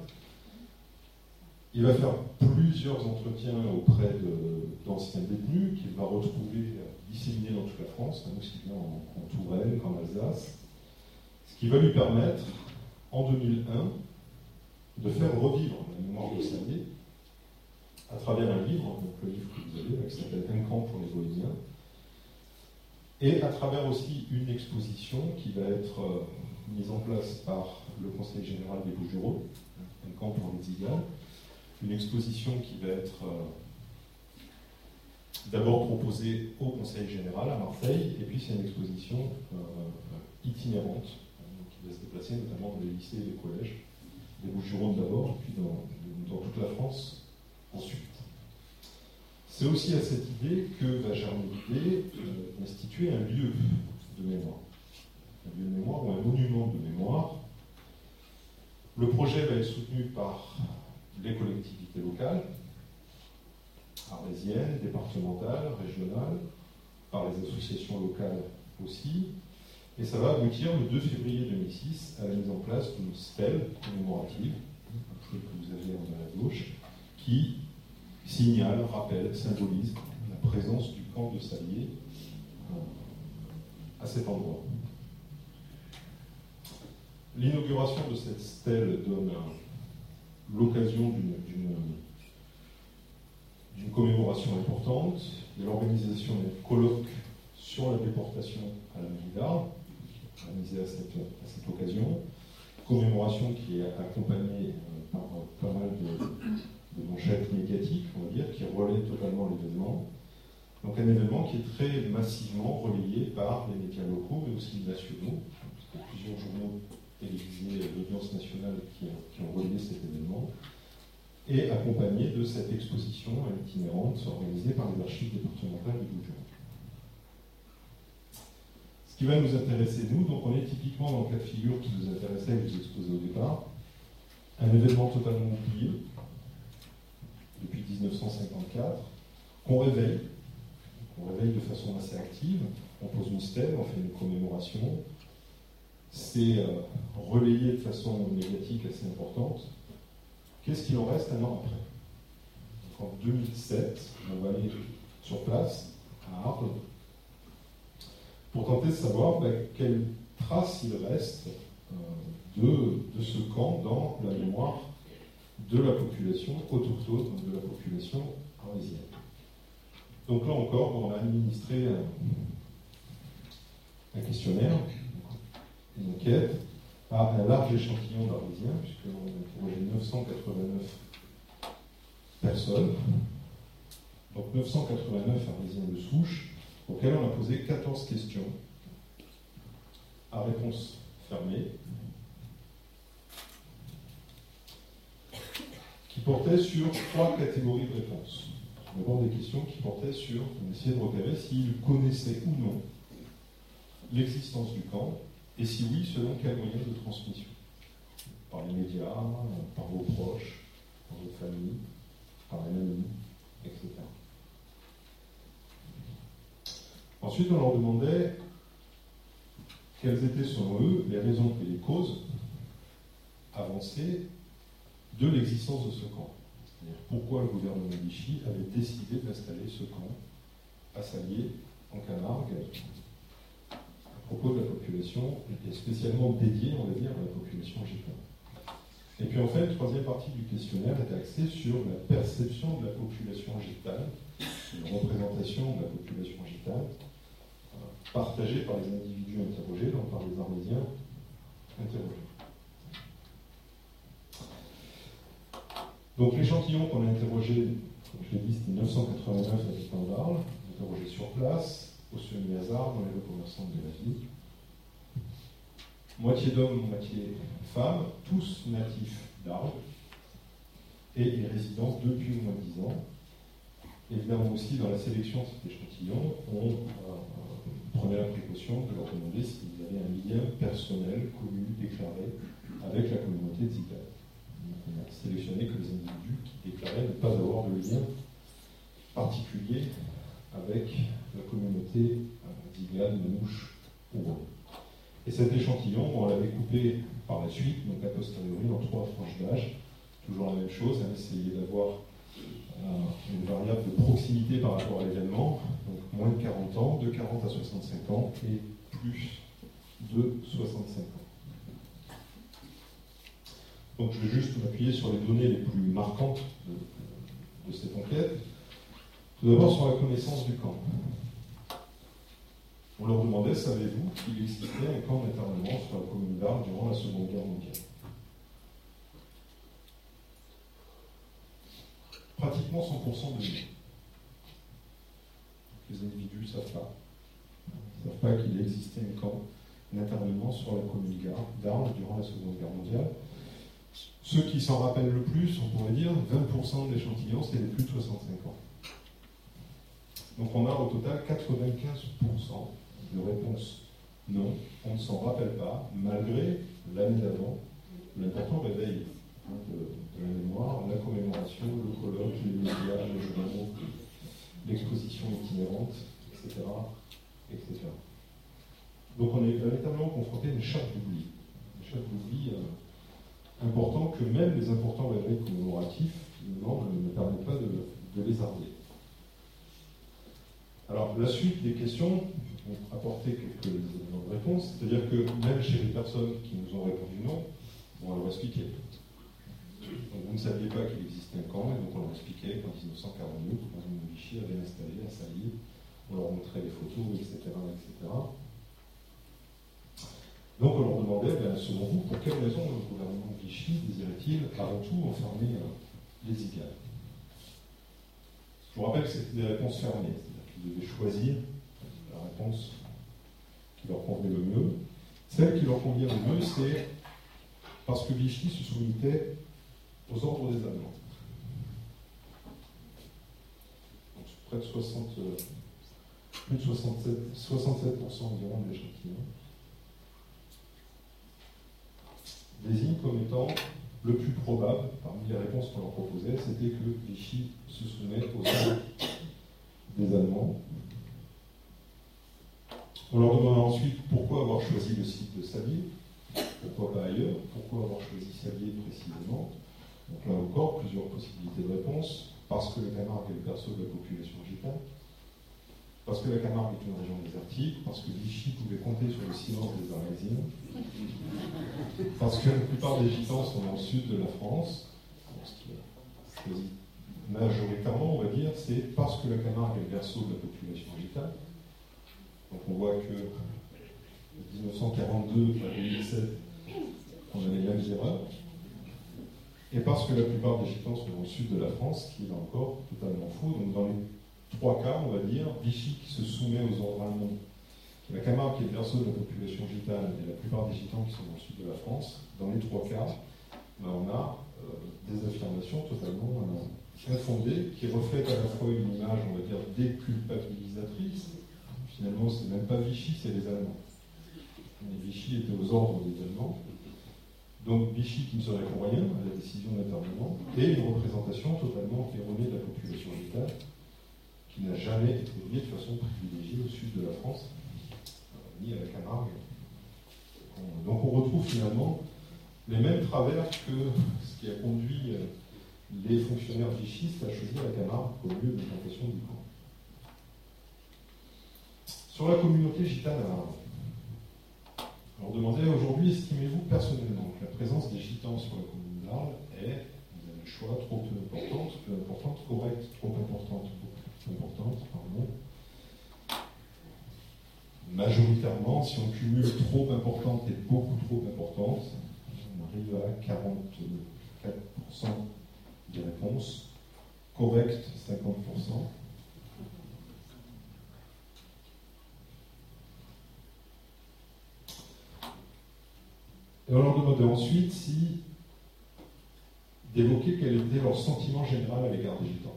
Il va faire plusieurs entretiens auprès d'anciens détenus qu'il va retrouver disséminés dans toute la France, aussi bien en Touraine qu'en Alsace, ce qui va lui permettre, en 2001, de faire revivre la mémoire de Salier à travers un livre, donc le livre que vous avez, qui s'appelle Un camp pour les Bohémiens, et à travers aussi une exposition qui va être mise en place par le Conseil général des Bouches-du-Rhône, Un camp pour les Ziganes, une exposition qui va être d'abord proposée au Conseil général à Marseille, et puis c'est une exposition itinérante, qui va se déplacer notamment dans les lycées et les collèges, des Bouches-du-Rhône d'abord, et puis dans toute la France ensuite. C'est aussi à cette idée que va germer l'idée d'instituer un lieu de mémoire. Un lieu de mémoire ou un monument de mémoire. Le projet va être soutenu par les collectivités locales, arlésiennes, départementales, régionales, par les associations locales aussi, et ça va aboutir le 2 février 2006 à la mise en place d'une stèle commémorative, que vous avez en bas à gauche, qui signale, rappelle, symbolise la présence du camp de Salier à cet endroit. L'inauguration de cette stèle donne l'occasion d'une commémoration importante, de l'organisation d'un colloque sur la déportation à la mairie d'Arles, organisé à cette occasion, commémoration qui est accompagnée par pas mal de manchettes médiatiques, on va dire, qui relaient totalement l'événement. Donc un événement qui est très massivement relayé par les médias locaux, mais aussi nationaux, parce qu'il y a plusieurs journaux télévisés d'audience nationale qui ont relayé cet événement, et accompagné de cette exposition itinérante organisée par les archives départementales du Bouches-du-Rhône. Ce qui va nous intéresser, nous, donc on est typiquement dans le cas de figure qui nous intéressait et que vous exposez au départ, un événement totalement oublié, depuis 1954, qu'on réveille de façon assez active, on pose une stèle, on fait une commémoration. C'est relayé de façon médiatique assez importante. Qu'est-ce qu'il en reste un an après? Donc, en 2007, on va aller sur place, à Arles, pour tenter de savoir quelle trace il reste de ce camp dans la mémoire de la population autochtone, de la population arlésienne. Donc là encore, on a administré un questionnaire, une enquête, à un large échantillon d'Arlésiens, puisqu'on a interrogé 989 personnes, donc 989 Arlésiens de souche, auxquels on a posé 14 questions à réponse fermée, qui portaient sur 3 catégories de réponses. D'abord des questions qui portaient sur, on essayait de repérer s'ils connaissaient ou non l'existence du camp, et si oui, selon quel moyen de transmission. Par les médias, par vos proches, par votre famille, par les amis, etc. Ensuite, on leur demandait quelles étaient, selon eux, les raisons et les causes avancées de l'existence de ce camp. C'est-à-dire pourquoi le gouvernement Vichy avait décidé d'installer ce camp à Salier, en Camargue, à propos de la population, et spécialement dédié, on va dire, à la population gitane. Et puis en fait, la troisième partie du questionnaire était axée sur la perception de la population gitane, une représentation de la population gitane, partagée par les individus interrogés, donc par les Arlésiens interrogés. Donc l'échantillon qu'on a interrogé, comme je l'ai dit, c'était 989 habitants d'Arles, interrogés sur place, au semi-hasard, dans les rues commerçantes de la ville. Moitié d'hommes, moitié femmes, tous natifs d'Arles, et résidents depuis au moins 10 ans. Évidemment aussi, dans la sélection de cet échantillon, on prenait la précaution de leur demander s'ils avaient un lien personnel, connu, déclaré, avec la communauté de Zigad. On a sélectionné que les individus qui déclaraient ne pas avoir de lien particulier avec la communauté Zigad, Manouche ou autre. Et cet échantillon, on l'avait coupé par la suite, donc a posteriori, en 3 tranches d'âge. Toujours la même chose, essayer d'avoir une variable de proximité par rapport à l'événement, donc moins de 40 ans, de 40 à 65 ans, et plus de 65 ans. Donc je vais juste m'appuyer sur les données les plus marquantes de cette enquête. Tout d'abord sur la connaissance du camp. On leur demandait, savez-vous qu'il existait un camp d'internement sur la commune d'Arles durant la Seconde Guerre mondiale? Pratiquement 100% de nous. Les individus ne savent pas. Ils ne savent pas qu'il existait un camp d'internement sur la commune d'Arles durant la Seconde Guerre mondiale. Ceux qui s'en rappellent le plus, on pourrait dire, 20% de l'échantillon, c'est les plus de 65 ans. Donc on a au total 95% de réponses non, on ne s'en rappelle pas, malgré l'année d'avant, l'important réveil de la mémoire, la commémoration, le colloque, les médias, le journal, l'exposition itinérante, etc., etc. Donc on est véritablement confronté à une chape d'oubli. Une chape d'oubli important que même les importants réveils commémoratifs ne permettent pas de lézarder. Alors la suite des questions ont apporté quelques éléments de réponse, c'est-à-dire que même chez les personnes qui nous ont répondu non, on leur expliquait. Donc vous ne saviez pas qu'il existait un camp, et donc on leur expliquait qu'en 1942, le gouvernement Vichy avait installé à Salier, on leur montrait les photos, etc., etc. Donc on leur demandait, selon vous, pour quelle raison le gouvernement Vichy désirait-il avant tout enfermer les Zigad? Je vous rappelle que c'était des réponses fermées, c'est-à-dire qu'ils devaient choisir la réponse qui leur convenait le mieux. Celle qui leur convient le mieux, c'est parce que Vichy se soumettait aux ordres des Allemands. Donc, près de 67% environ de l'échantillon désigne comme étant le plus probable, parmi les réponses qu'on leur proposait, c'était que Vichy se soumette aux ordres des Allemands. On leur demande ensuite pourquoi avoir choisi le site de Sablier, pourquoi pas ailleurs, pourquoi avoir choisi Sablier précisément. Donc là encore, plusieurs possibilités de réponse. Parce que la Camargue est le berceau de la population gitane, parce que la Camargue est une région désertique, parce que Vichy pouvait compter sur le silence des Arlésiens, parce que la plupart des gitans sont dans le sud de la France. Donc, ce qui est choisi majoritairement, on va dire, c'est parce que la Camargue est le berceau de la population gitane. Donc on voit que de 1942 à 2007, on a les mêmes erreurs. Et parce que la plupart des gitans sont dans le sud de la France, ce qui est là encore totalement faux. Donc dans les trois cas, on va dire, Vichy qui se soumet aux ordres allemands, la Camargue qui est le berceau de la population gitane, et la plupart des gitans qui sont dans le sud de la France, dans les trois cas, ben, on a des affirmations totalement infondées qui reflètent à la fois une image, on va dire, déculpabilisatrice. Finalement, c'est même pas Vichy, c'est les Allemands. Et Vichy était aux ordres des Allemands. Donc Vichy qui ne serait pour rien à la décision d'internement, et une représentation totalement erronée de la population gitane, qui n'a jamais été liée de façon privilégiée au sud de la France, ni à la Camargue. Donc on retrouve finalement les mêmes travers que ce qui a conduit les fonctionnaires vichistes à choisir la Camargue comme lieu d'implantation du camp. Sur la communauté gitane à Arles, alors demandez aujourd'hui, estimez-vous personnellement que la présence des gitans sur la commune d'Arles est, vous avez le choix, trop importante, correcte, trop importante, pardon. Majoritairement, si on cumule trop importante et beaucoup trop importante, on arrive à 44% des réponses, correctes 50%. Et on leur demandait ensuite d'évoquer quel était leur sentiment général à l'égard des gitans.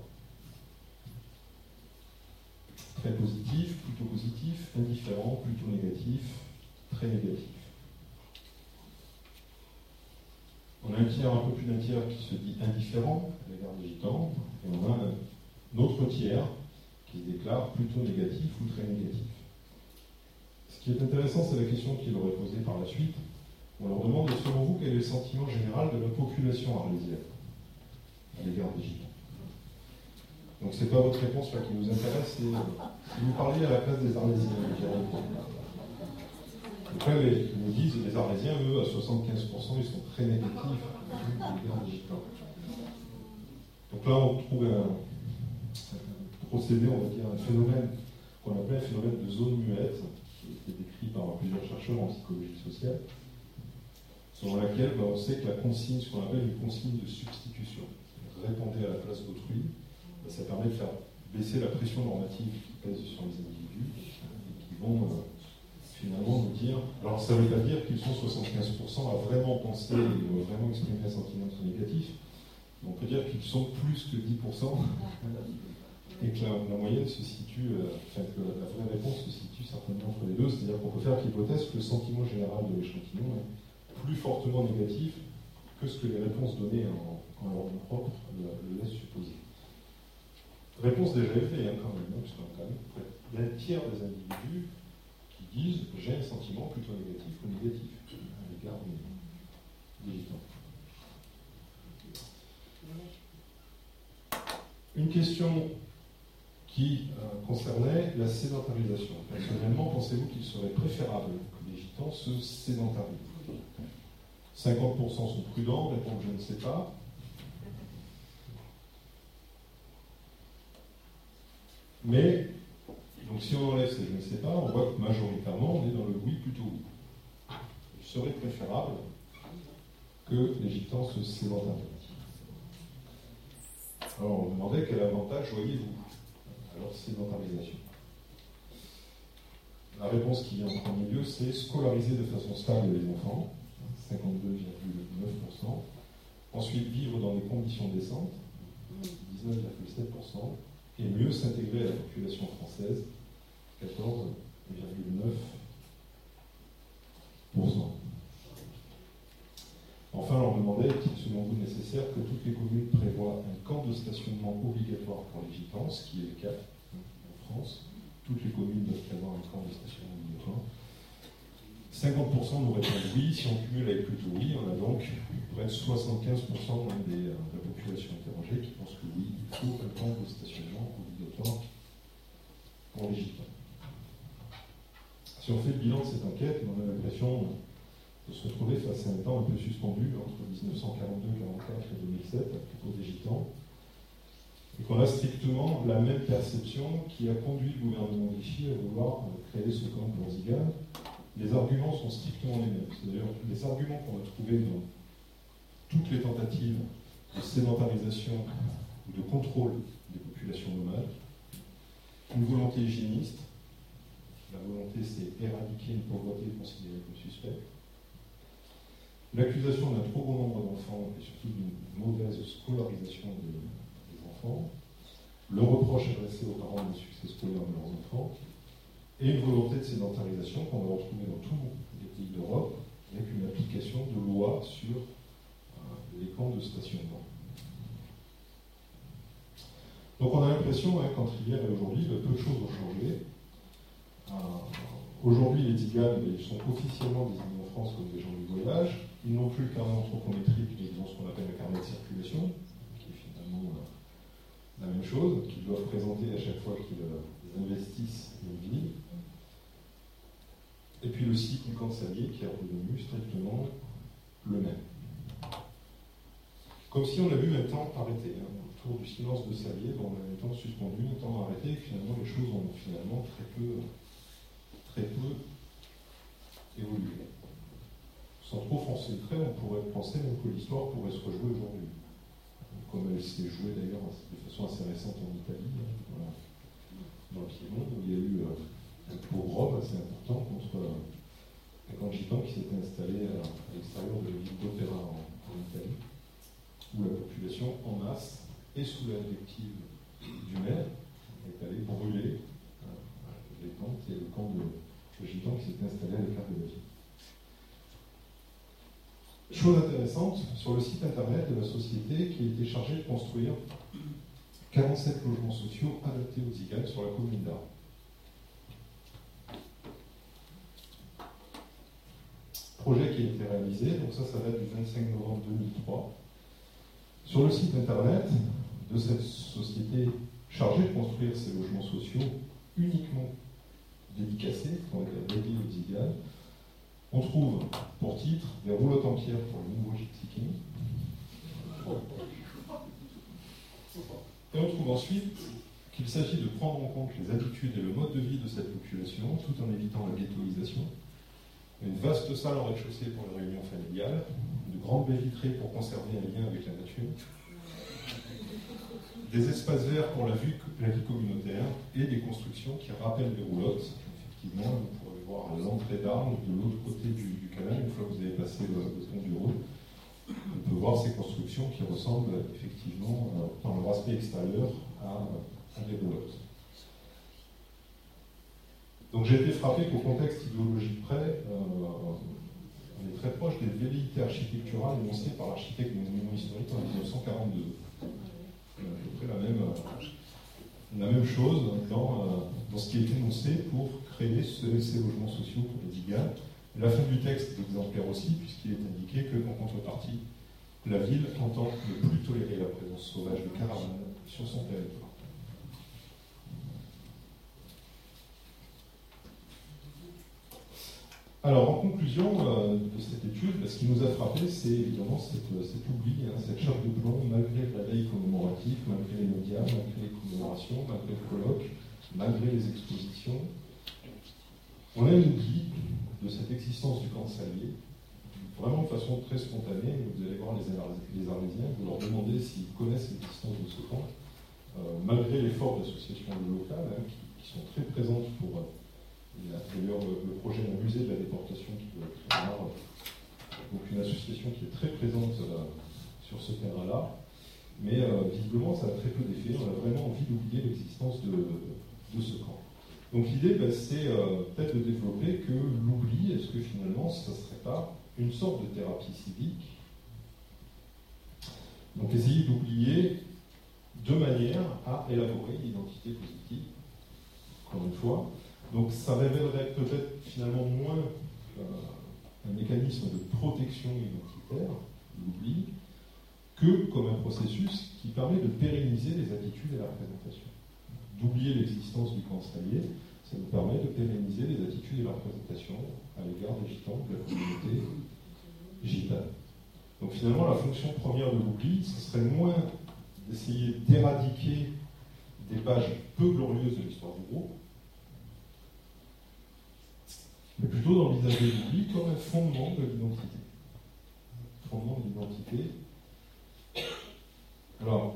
Très positif, plutôt positif, indifférent, plutôt négatif, très négatif. On a un tiers, un peu plus d'un tiers qui se dit indifférent à l'égard des gitans, et on a un autre tiers qui se déclare plutôt négatif ou très négatif. Ce qui est intéressant, c'est la question qu'il aurait posée par la suite. On leur demande, selon vous, quel est le sentiment général de la population arlésienne à l'égard des gitans. Donc c'est pas votre réponse là qui nous intéresse, c'est si vous parliez à la place des Arlésiens. Après, ils nous disent, les Arlésiens, eux, à 75%, ils sont très négatifs à l'égard des gitans. Donc là, on trouve un procédé, on va dire, un phénomène qu'on appelle un phénomène de zone muette, qui a été décrit par plusieurs chercheurs en psychologie sociale, selon laquelle on sait que la consigne, ce qu'on appelle une consigne de substitution, répondez à la place d'autrui, ça permet de faire baisser la pression normative qui pèse sur les individus et qui vont finalement nous dire, alors ça ne veut pas dire qu'ils sont 75% à vraiment penser et vraiment exprimer un sentiment négatif, mais on peut dire qu'ils sont plus que 10% et que la moyenne se situe, enfin que la vraie réponse se situe certainement entre les deux, c'est-à-dire qu'on peut faire l'hypothèse que le sentiment général de l'échantillon est plus fortement négatif que ce que les réponses données en ordre propre le laissent supposer. Réponse déjà faite, quand même, puisqu'on a quand même près d'un tiers des individus qui disent j'ai un sentiment plutôt négatif ou négatif à l'égard des gitans. Une question qui concernait la sédentarisation. Personnellement, pensez-vous qu'il serait préférable que les gitans se sédentarisent ? 50% sont prudents, répondent je ne sais pas. Mais, donc si on enlève ces je ne sais pas, on voit que majoritairement on est dans le oui plutôt oui. Il serait préférable que les gitans se sédentarisent. Alors on demandait quel avantage voyez-vous à leur sédentarisation. La réponse qui vient en premier lieu, c'est scolariser de façon stable les enfants, 52,9%. Ensuite, vivre dans des conditions décentes, 19,7%. Et mieux s'intégrer à la population française, 14,9%. Enfin, on demandait, est-il selon vous nécessaire que toutes les communes prévoient un camp de stationnement obligatoire pour les gitans, ce qui est le cas en France, toutes les communes doivent prévoir un camp de stationnement obligatoire. 50% nous répondent oui. Si on cumule avec plutôt oui, on a donc près de 75% de la population interrogée qui pense que oui, il faut un camp de stationnement obligatoire pour les gitans. Si on fait le bilan de cette enquête, on a l'impression de se retrouver face à un temps un peu suspendu entre 1942, 1944 et 2007 à propos des gitans, et qu'on a strictement la même perception qui a conduit le gouvernement Vichy à vouloir créer ce camp pour Zigane. Les arguments sont strictement les mêmes. C'est-à-dire les arguments qu'on a trouvés dans toutes les tentatives de sédentarisation ou de contrôle des populations nomades. Une volonté hygiéniste. La volonté, c'est éradiquer une pauvreté considérée comme suspecte. L'accusation d'un trop grand nombre d'enfants et surtout d'une mauvaise scolarisation des enfants. Le reproche adressé aux parents du succès scolaire de leurs enfants. Et une volonté de sédentarisation qu'on va retrouver dans tous les pays d'Europe, avec une application de lois sur les camps de stationnement. Donc on a l'impression, qu'entre hier et aujourd'hui, peu de choses ont changé. Aujourd'hui, les Tziganes, ils sont officiellement désignés en France comme des gens du voyage. Ils n'ont plus le carnet anthropométrique, mais ils ont ce qu'on appelle le carnet de circulation, qui est finalement la même chose, qu'ils doivent présenter à chaque fois qu'ils investissent une ville. Et puis le site du camp de Salier qui est redevenu strictement le même. Comme si on avait eu un temps arrêté. Autour du silence de Salier, on avait un temps suspendu, un temps arrêté, et finalement les choses ont finalement très peu évolué. Sans trop forcer le trait, on pourrait penser même que l'histoire pourrait se rejouer aujourd'hui. Comme elle s'est jouée d'ailleurs de façon assez récente en Italie, dans le Piémont, où il y a eu un pogrom assez important contre un camp de gitans qui s'était installé à l'extérieur de la ville d'Opéra en Italie, où la population en masse, et sous la directive du maire, est allée brûler les tentes et le camp de gitans qui s'était installé à l'écart de la ville. Chose intéressante, sur le site internet de la société qui a été chargée de construire 47 logements sociaux adaptés aux Tziganes sur la commune d'Arles. Projet qui a été réalisé, donc ça date du 25 novembre 2003. Sur le site internet de cette société chargée de construire ces logements sociaux uniquement dédicacés, qui ont été dédiés aux Tziganes, on trouve pour titre des roulottes en pierre pour le nouveau Gypsy. Et on trouve ensuite qu'il s'agit de prendre en compte les habitudes et le mode de vie de cette population, tout en évitant la ghettoisation. Une vaste salle en rez-de-chaussée pour les réunions familiales, de grandes baies vitrées pour conserver un lien avec la nature, des espaces verts pour la vie communautaire et des constructions qui rappellent les roulottes. Effectivement, vous pourrez voir à l'entrée d'Arles, de l'autre côté du canal, une fois que vous avez passé le pont du Rhône, on peut voir ces constructions qui ressemblent effectivement, dans leur aspect extérieur, à des roulottes. Donc j'ai été frappé qu'au contexte idéologique près, on est très proche des velléités architecturales énoncées par l'architecte des monuments historiques en 1942. C'est à peu près la même chose dans ce qui a été énoncé pour créer ces logements sociaux pour les Tziganes. La fin du texte est exemplaire aussi, puisqu'il est indiqué qu'en contrepartie, la ville entend ne plus tolérer la présence sauvage de caravanes sur son territoire. Alors, en conclusion de cette étude, ce qui nous a frappé, c'est évidemment cet oubli, cette chape de plomb, malgré la veille commémorative, malgré les médias, malgré les commémorations, malgré le colloque, malgré les expositions. On a une oubli de cette existence du camp de Salier, vraiment de façon très spontanée. Vous allez voir les Arlésiens, vous leur demandez s'ils connaissent l'existence de ce camp, malgré l'effort d'associations locales qui sont très présentes pour... Il y a d'ailleurs le projet d'un musée de la déportation qui doit être très rare, donc une association qui est très présente sur ce terrain-là, mais visiblement ça a très peu d'effet, on a vraiment envie d'oublier l'existence de ce camp. Donc l'idée, c'est peut-être de développer que l'oubli, est-ce que finalement ça ne serait pas une sorte de thérapie civique? Donc essayer d'oublier de manière à élaborer l'identité positive encore une fois. Donc ça révélerait peut-être finalement moins un mécanisme de protection identitaire, l'oubli, que comme un processus qui permet de pérenniser les attitudes et la représentation. D'oublier l'existence du camp Stalier, ça nous permet de pérenniser les attitudes et la représentation à l'égard des gitans, de la communauté gitane. Donc finalement, la fonction première de l'oubli, ce serait moins d'essayer d'éradiquer des pages peu glorieuses de l'histoire du groupe, mais plutôt d'envisager l'oubli comme un fondement de l'identité. Fondement de l'identité. Alors,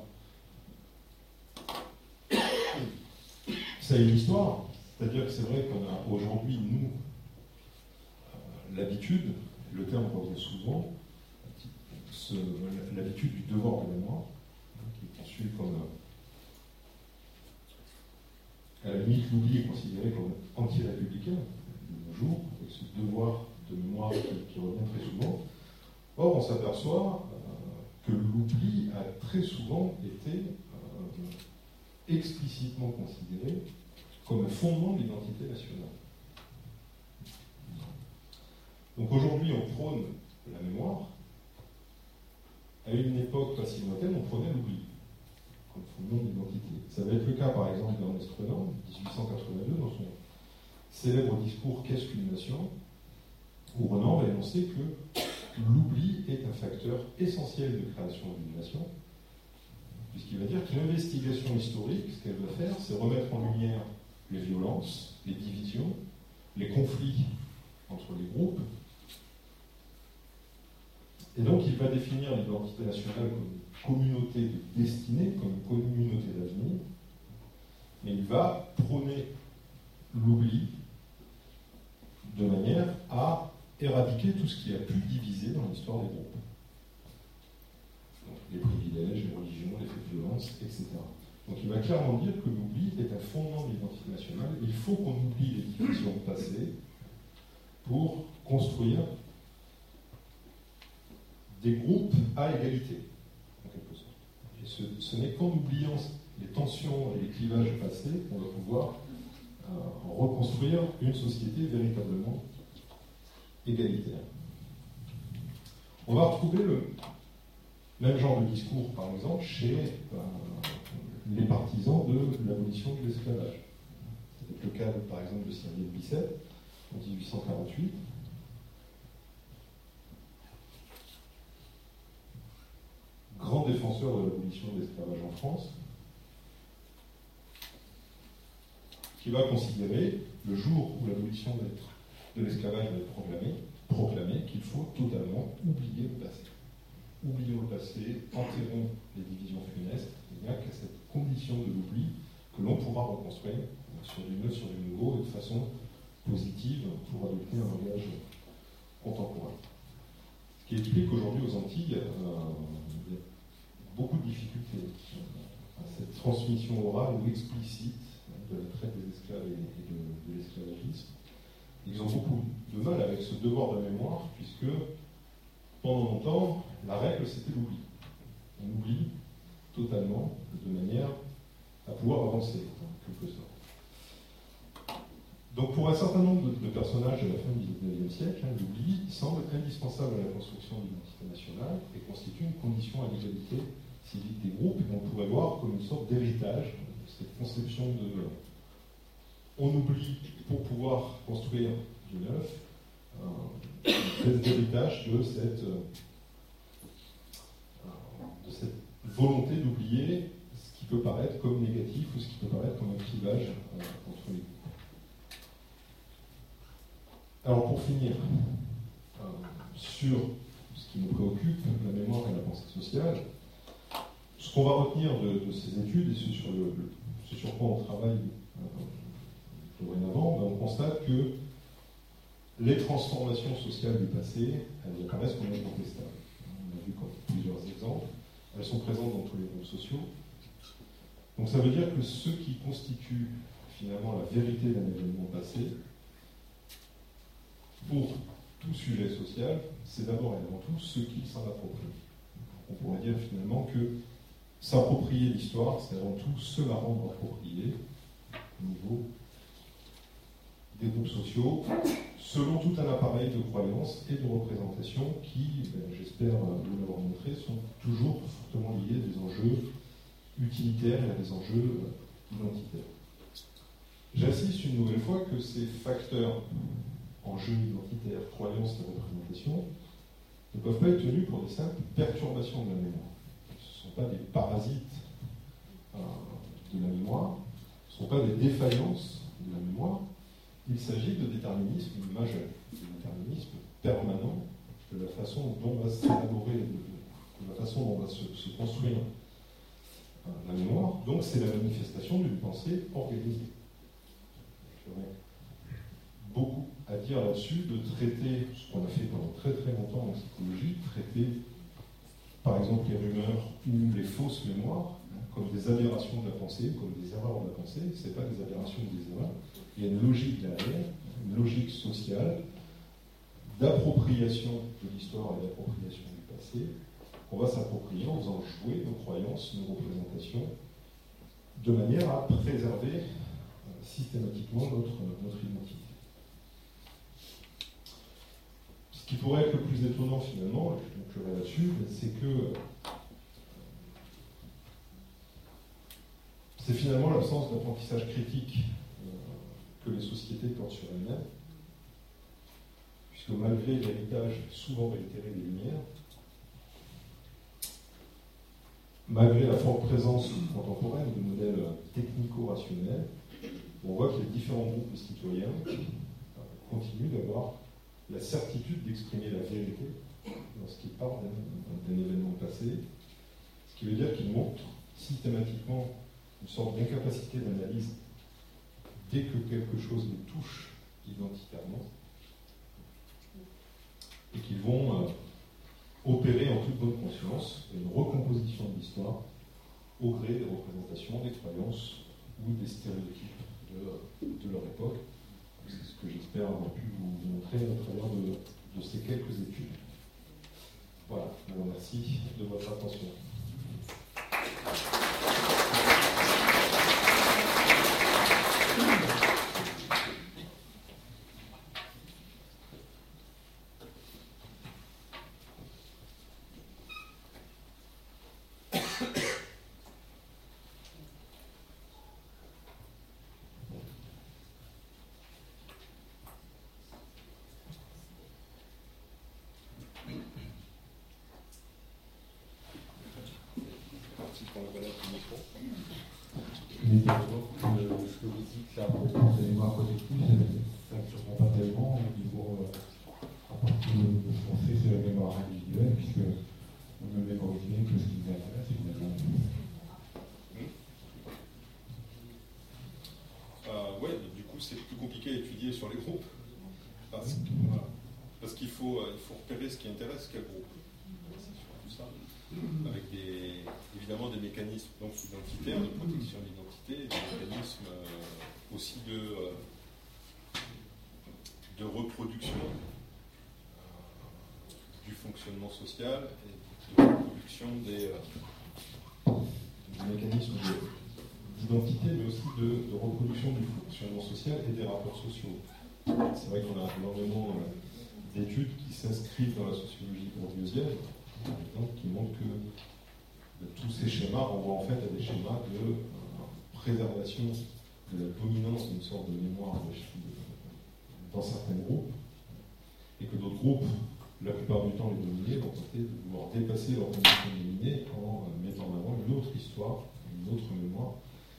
ça a une histoire, c'est-à-dire que c'est vrai qu'on a aujourd'hui, nous, l'habitude, le terme revient souvent, l'habitude du devoir de mémoire, qui est conçu comme, à la limite, l'oubli est considéré comme anti-républicain de nos jours, avec ce devoir de mémoire qui revient très souvent. Or, on s'aperçoit que l'oubli a très souvent été explicitement considéré comme un fondement de l'identité nationale. Donc aujourd'hui, on prône la mémoire. À une époque pas si lointaine, on prônait l'oubli comme fondement de l'identité. Ça va être le cas, par exemple, d'Ernest Renan, 1882, dans son célèbre discours « Qu'est-ce qu'une nation ?», où Renan va énoncer que l'oubli est un facteur essentiel de création d'une nation, puisqu'il va dire qu'une investigation historique, ce qu'elle va faire, c'est remettre en lumière les violences, les divisions, les conflits entre les groupes. Et donc il va définir l'identité nationale comme une communauté de destinée, comme une communauté d'avenir, mais il va prôner l'oubli de manière à éradiquer tout ce qui a pu diviser dans l'histoire des groupes. Donc, les privilèges, les religions, les faits de violence, etc. Donc il va clairement dire que l'oubli est un fondement de l'identité nationale. Il faut qu'on oublie les divisions passées pour construire des groupes à égalité, en quelque sorte. Et ce n'est qu'en oubliant les tensions et les clivages passés qu'on va pouvoir reconstruire une société véritablement égalitaire. On va retrouver le même genre de discours, par exemple, chez les partisans de l'abolition de l'esclavage. C'était le cas, par exemple, de Cyril Bisset, en 1848. Grand défenseur de l'abolition de l'esclavage en France, qui va considérer, le jour où l'abolition de l'esclavage va être proclamée, qu'il faut totalement oublier le passé. Oublions le passé, enterrons les divisions funestes. Il n'y a qu'à cette condition de l'oubli que l'on pourra reconstruire sur du neuf, sur du nouveau, et de façon positive pour adopter un langage contemporain. Ce qui explique qu'aujourd'hui aux Antilles, il y a beaucoup de difficultés à cette transmission orale ou explicite de la traite des esclaves et de l'esclavagisme. Ils ont beaucoup de mal avec ce devoir de mémoire, puisque pendant longtemps, la règle c'était l'oubli. On oublie totalement, de manière à pouvoir avancer, en quelque sorte. Donc pour un certain nombre de personnages de la fin du XIXe siècle, l'oubli semble indispensable à la construction de l'identité nationale et constitue une condition à l'égalité civique des groupes, et on pourrait voir comme une sorte d'héritage, cette conception de on oublie pour pouvoir construire du neuf, d'héritage de cette volonté d'oublier ce qui peut paraître comme négatif ou ce qui peut paraître comme un clivage entre les groupes. Alors pour finir, sur ce qui nous préoccupe, la mémoire et la pensée sociale, ce qu'on va retenir de ces études et ce sur quoi on travaille dorénavant, on constate que les transformations sociales du passé, elles apparaissent comme incontestables. On a vu plusieurs exemples, elles sont présentes dans tous les groupes sociaux. Donc ça veut dire que ce qui constitue finalement la vérité d'un événement passé, pour tout sujet social, c'est d'abord et avant tout ce qui s'en approprie. On pourrait dire finalement que s'approprier l'histoire, c'est avant tout se la rendre appropriée au niveau des groupes sociaux, selon tout un appareil de croyances et de représentations qui, j'espère vous l'avoir montré, sont toujours fortement liés à des enjeux utilitaires et à des enjeux identitaires. J'insiste une nouvelle fois que ces facteurs, enjeux identitaires, croyances et représentations, ne peuvent pas être tenus pour des simples perturbations de la mémoire. Ce ne sont pas des parasites de la mémoire, ce ne sont pas des défaillances de la mémoire. Il s'agit de déterminisme majeur, de déterminisme permanent de la façon dont va s'élaborer, de la façon dont va se construire la mémoire. Donc c'est la manifestation d'une pensée organisée. J'aurais beaucoup à dire là-dessus, de traiter ce qu'on a fait pendant très très longtemps en psychologie, traiter par exemple les rumeurs ou les fausses mémoires comme des aberrations de la pensée, comme des erreurs de la pensée. Ce n'est pas des aberrations ou des erreurs. Il y a une logique derrière, une logique sociale, d'appropriation de l'histoire et d'appropriation du passé, qu'on va s'approprier en faisant jouer nos croyances, nos représentations, de manière à préserver systématiquement notre identité. Ce qui pourrait être le plus étonnant finalement, et je conclurai là-dessus, c'est que c'est finalement l'absence d'apprentissage critique que les sociétés portent sur elles-mêmes, puisque malgré l'héritage souvent réitéré des Lumières, malgré la forte présence contemporaine de modèles technico-rationnels, on voit que les différents groupes citoyens continuent d'avoir la certitude d'exprimer la vérité lorsqu'ils parlent d'un événement passé, ce qui veut dire qu'ils montrent systématiquement une sorte d'incapacité d'analyse dès que quelque chose les touche identitairement, et qu'ils vont opérer en toute bonne conscience une recomposition de l'histoire au gré des représentations, des croyances ou des stéréotypes de leur époque. C'est ce que j'espère avoir pu vous montrer à travers de ces quelques études. Voilà, je vous remercie de votre attention. Mais ce que vous dites là à propos de la mémoire collective, ça ne surprend pas tellement au niveau à partir de ce qu'on sait, c'est la mémoire individuelle, puisque on ne mémorise que ce qui nous intéresse finalement. Oui, du coup c'est plus compliqué à étudier sur les groupes, parce qu'il faut repérer ce qui intéresse quel groupe. C'est surtout ça. Avec évidemment des mécanismes donc, identitaires, de protection de l'identité, et des mécanismes aussi de reproduction du fonctionnement social et de reproduction des mécanismes d'identité, mais aussi de reproduction du fonctionnement social et des rapports sociaux. C'est vrai qu'on a énormément d'études qui s'inscrivent dans la sociologie bourdieusienne, qui montrent que tous ces schémas renvoient en fait à des schémas de préservation de la dominance d'une sorte de mémoire dans certains groupes, et que d'autres groupes, la plupart du temps les dominés, vont tenter de vouloir dépasser leur condition dominée en mettant en avant une autre histoire, une autre mémoire.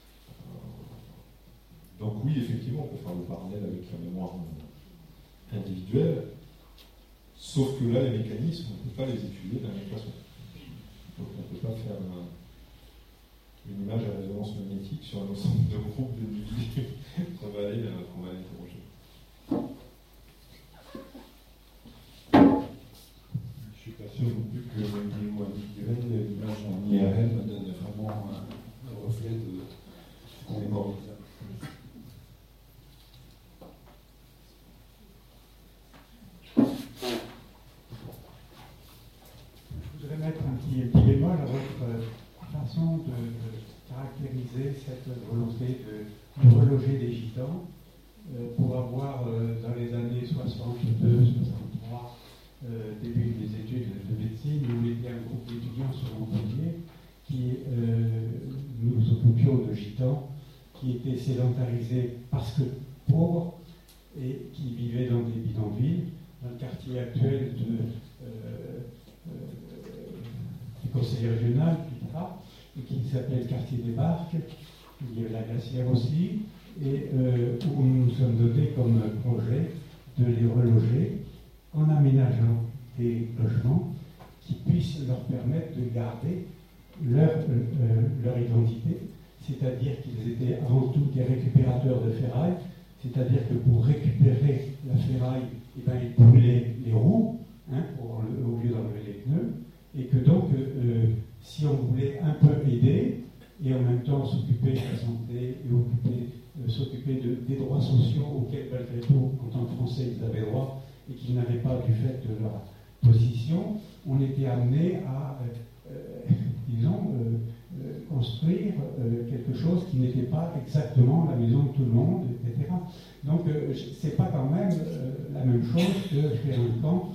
Donc oui, effectivement, on peut faire le parallèle avec la mémoire individuelle, sauf que là, les mécanismes, on ne peut pas les étudier de la même façon. Donc on ne peut pas faire une image à résonance magnétique sur un ensemble de groupes d'individus qu'on va aller interroger. Je ne suis pas sûr non plus que le niveau individuel, l'image en IRM, donne vraiment un reflet de ce qu'on mémorise. Je voudrais mettre un petit bémol à votre façon de caractériser cette volonté de reloger des gitans. pour avoir, dans les années 62, 63, début des études de médecine, nous étions un groupe d'étudiants sur Montpellier qui nous occupions de gitans qui étaient sédentarisés parce que pauvres et qui vivaient dans des bidonvilles, dans le quartier actuel du conseil régional, etc., et qui s'appelle le quartier des Barques. Il y a la Glacière aussi, et où nous nous sommes dotés comme projet de les reloger en aménageant des logements qui puissent leur permettre de garder leur identité, c'est-à-dire qu'ils étaient avant tout des récupérateurs de ferraille, c'est-à-dire que pour récupérer la ferraille, eh ben, ils brûlaient les roues au lieu d'enlever les pneus, et que donc, si on voulait un peu aider, et en même temps s'occuper de la santé et s'occuper des droits sociaux auxquels, malgré tout, en tant que Français, ils avaient droit et qu'ils n'avaient pas du fait de leur position, on était amené à, construire quelque chose qui n'était pas exactement la maison de tout le monde, etc. Donc, c'est pas quand même la même chose que faire un camp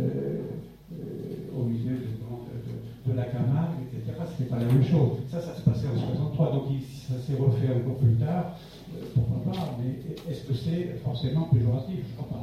au milieu de la Camargue, etc. C'était pas la même chose. Ça se passait en 63, donc ça s'est refait encore plus tard. Pourquoi pas, mais est-ce que c'est forcément péjoratif? Je crois pas.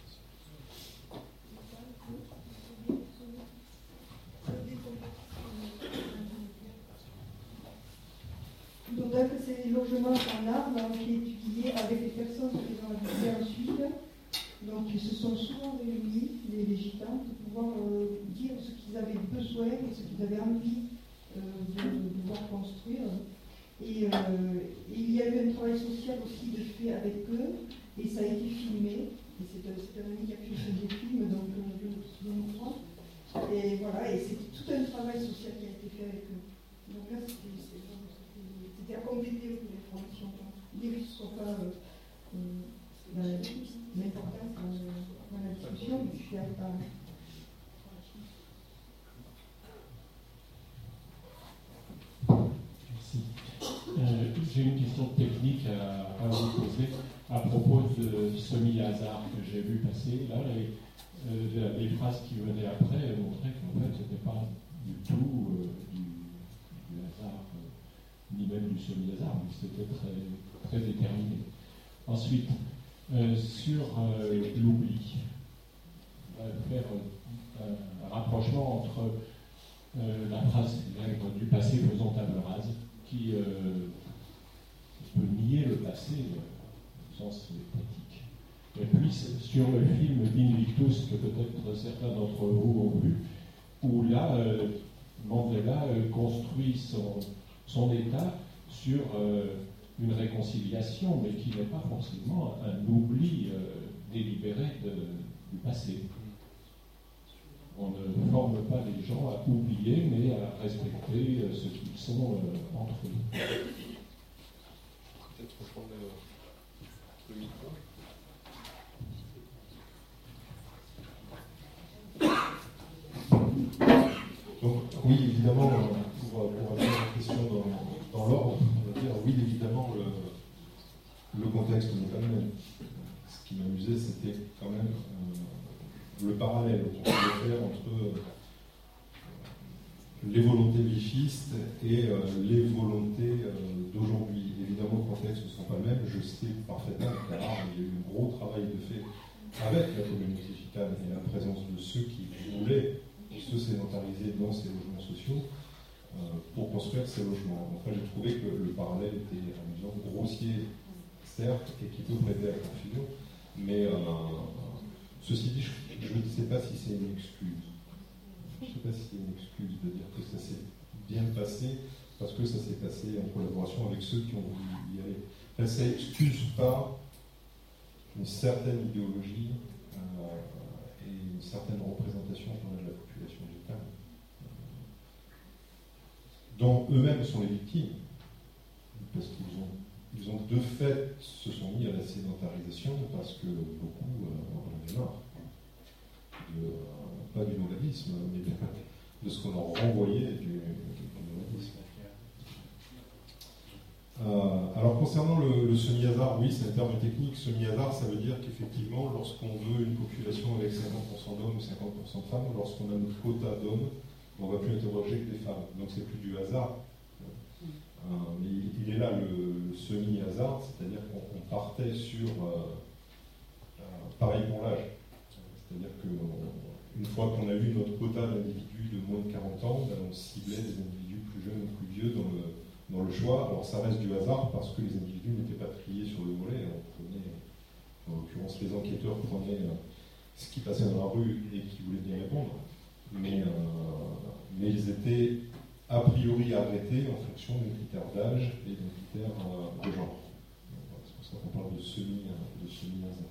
Donc là, ces logements en arbre ont été étudiés avec les personnes qui ont habité ensuite. Donc ils se sont souvent réunis, les gitans, pour pouvoir dire ce qu'ils avaient besoin et ce qu'ils avaient envie de pouvoir construire. Et il y a eu un travail social aussi de fait avec eux, et ça a été filmé. Et c'est un ami qui a fait des films, donc je me crois. Et voilà, et c'est tout un travail social qui a été fait avec eux. Donc là, c'était à compléter l'information. L'idée que ce ne soit pas l'importance dans la discussion, mais je suis à part. Merci. J'ai une question technique à vous poser à propos de semi-hasard que j'ai vu passer. Là, les phrases qui venaient après montraient qu'en fait, ce n'était pas du tout du hasard, ni même du semi-hasard, mais c'était très, très déterminé. Ensuite, sur l'oubli, faire un rapprochement entre la phrase du passé faisant table rase, qui peut nier le passé au sens pratique. Et puis sur le film Invictus, que peut-être certains d'entre vous ont vu, où là, Mandela construit son État sur une réconciliation, mais qui n'est pas forcément un oubli délibéré du passé. On ne forme pas les gens à oublier, mais à respecter ce qu'ils sont entre eux. Peut-être reprendre le micro. Donc, oui, évidemment, pour répondre à la question dans l'ordre, on va dire, oui, évidemment, le contexte n'est pas le même. Ce qui m'amusait, c'était quand même le parallèle qu'on pouvait faire entre les volontés vichistes et les volontés d'aujourd'hui. Évidemment, le contexte ne sont pas le même. Je sais parfaitement qu'il y a eu un gros travail de fait avec la communauté gitane et la présence de ceux qui voulaient se sédentariser dans ces logements sociaux pour construire ces logements. Enfin, j'ai trouvé que le parallèle était amusant, grossier, certes, et qui peut prêter à confusion, mais ceci dit, je ne sais pas si c'est une excuse. Je ne sais pas si c'est une excuse de dire que ça s'est bien passé parce que ça s'est passé en collaboration avec ceux qui ont voulu y aller. Enfin, ça n'excuse pas une certaine idéologie et une certaine représentation de la population gitane, dont eux-mêmes sont les victimes, parce qu'ils ont de fait se sont mis à la sédentarisation parce que beaucoup en avaient marre. Pas du nomadisme, mais de ce qu'on leur renvoyait du nomadisme. Alors concernant le semi-hasard, oui, c'est un terme technique. Semi-hasard, ça veut dire qu'effectivement, lorsqu'on veut une population avec 50% d'hommes ou 50% de femmes, lorsqu'on a notre quota d'hommes, on ne va plus interroger que des femmes. Donc c'est plus du hasard. Mais il est là le semi-hasard, c'est-à-dire qu'on partait sur pareil pour l'âge. C'est-à-dire qu'une fois qu'on a eu notre quota d'individus de moins de 40 ans, ben, on ciblait des individus plus jeunes ou plus vieux dans le choix. Alors ça reste du hasard parce que les individus n'étaient pas triés sur le volet. En l'occurrence, les enquêteurs prenaient ce qui passait dans la rue et qui voulait bien répondre. Mais ils étaient a priori arrêtés en fonction d'un critère d'âge et d'un critère de genre. C'est pour ça qu'on parle de semi-hasard.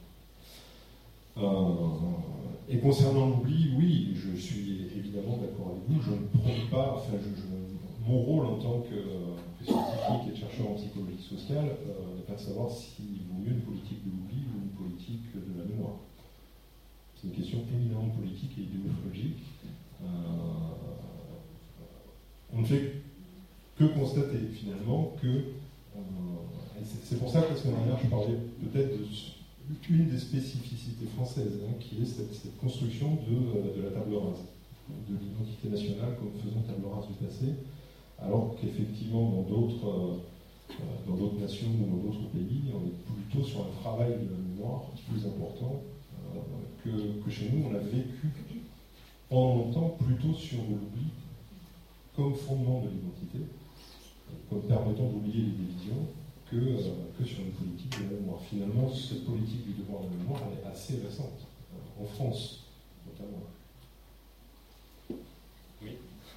Et concernant l'oubli, oui, je suis évidemment d'accord avec vous. Je ne prône pas, mon rôle en tant que scientifique et de chercheur en psychologie sociale n'est pas de savoir s'il vaut mieux une politique de l'oubli ou une politique de la mémoire. C'est une question éminemment politique et idéologique. On ne fait que constater finalement que c'est pour ça que la semaine dernière je parlais peut-être d'une des spécificités françaises, qui est cette construction de la table rase, de l'identité nationale comme faisant table rase du passé, alors qu'effectivement dans d'autres nations ou dans d'autres pays, on est plutôt sur un travail de la mémoire plus important que chez nous. On a vécu pendant longtemps plutôt sur l'oubli comme fondement de l'identité, comme permettant d'oublier les divisions, que sur une politique de la mémoire. Finalement, cette politique du devoir de la mémoire, elle est assez récente, en France notamment. Oui.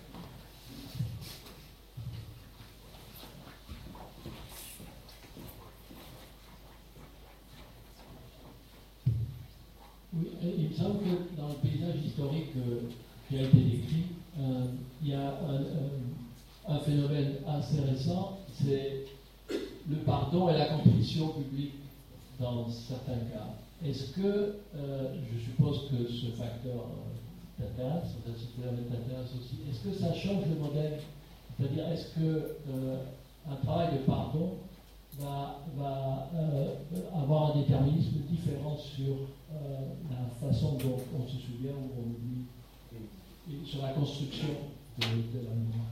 Oui, il me semble que dans le paysage historique qui a été décrit, il y a un phénomène assez récent, c'est le pardon et la contrition publique dans certains cas. Est-ce que, je suppose que ce facteur t'intéresse, ce phénomène t'intéresse aussi, est-ce que ça change le modèle? C'est-à-dire, est-ce qu'un travail de pardon va avoir un déterminisme différent sur la façon dont on se souvient ou on oublie, et sur la construction de la mémoire?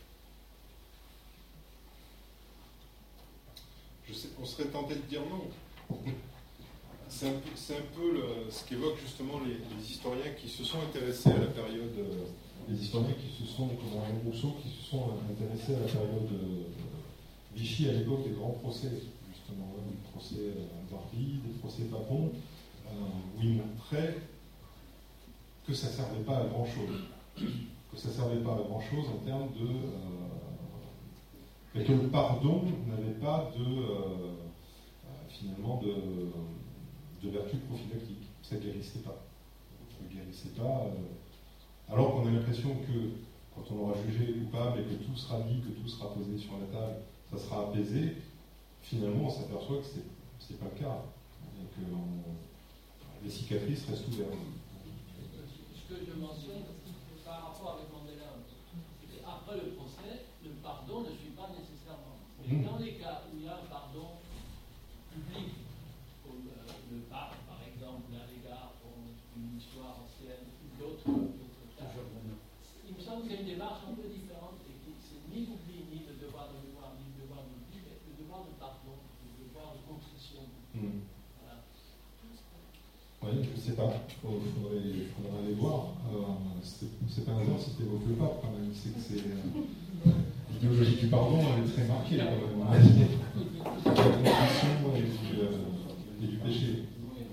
On serait tenté de dire non. C'est un peu ce qu'évoquent justement les historiens qui se sont intéressés à la période, les historiens qui se sont, comme Henri Rousseau, qui se sont intéressés à la période Vichy à l'époque des grands procès, justement, des procès Barbie, des procès Papon, où ils montraient que ça ne servait pas à grand-chose. Que ça ne servait pas à grand-chose en termes de... et que le pardon n'avait pas finalement de vertu prophylactique. Ça ne guérissait pas. Ça ne guérissait pas. Alors qu'on a l'impression que quand on aura jugé coupable et que tout sera dit, que tout sera posé sur la table, ça sera apaisé, finalement on s'aperçoit que ce n'est pas le cas. Et que les cicatrices restent ouvertes. Ce que je mentionne par rapport avec Mandela, c'est qu'après le procès, le pardon ne suit pas nécessairement. Mais dans les cas où il y a un pardon public, comme le pape par exemple, à l'égard d'une histoire ancienne, ou d'autres cas, il me semble qu'il y a une démarche un peu différente, et que c'est ni l'oubli, ni le devoir de mémoire, ni le devoir d'oubli, mais le devoir de pardon, le devoir de contrition. Voilà. Oui, je ne sais pas. Il faudra aller voir. C'est pas un hasard si tu évoques le pape quand même. C'est que l'idéologie du pardon, elle est très marquée quand même. La contrition et du péché.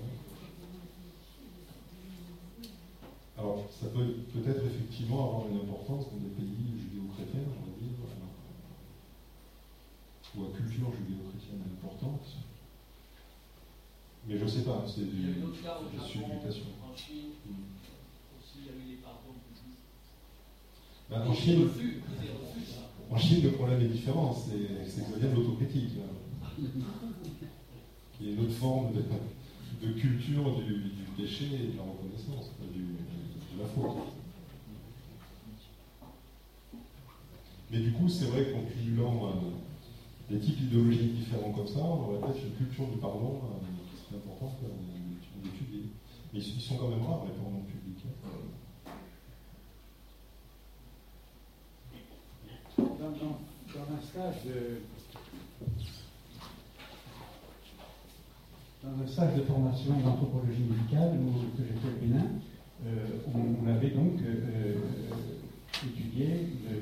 Alors, ça peut peut-être effectivement avoir une importance dans des pays judéo-chrétiens, on va dire, ou à culture judéo-chrétienne importante. Mais je ne sais pas, c'est des supplications. En Chine, aussi, il y a eu des pardons publics. Ben, en Chine, le problème est différent, c'est que ça vient de l'autocritique, qui est une autre forme de culture du péché et de la reconnaissance, de la faute. Mais du coup, c'est vrai qu'en cumulant des types idéologiques différents comme ça, on aurait peut-être une culture du pardon qui serait importante d'étudier. Mais ils sont quand même rares, les pardons publics. Dans un stage de formation d'anthropologie médicale que j'ai fait au Bénin, on avait donc étudié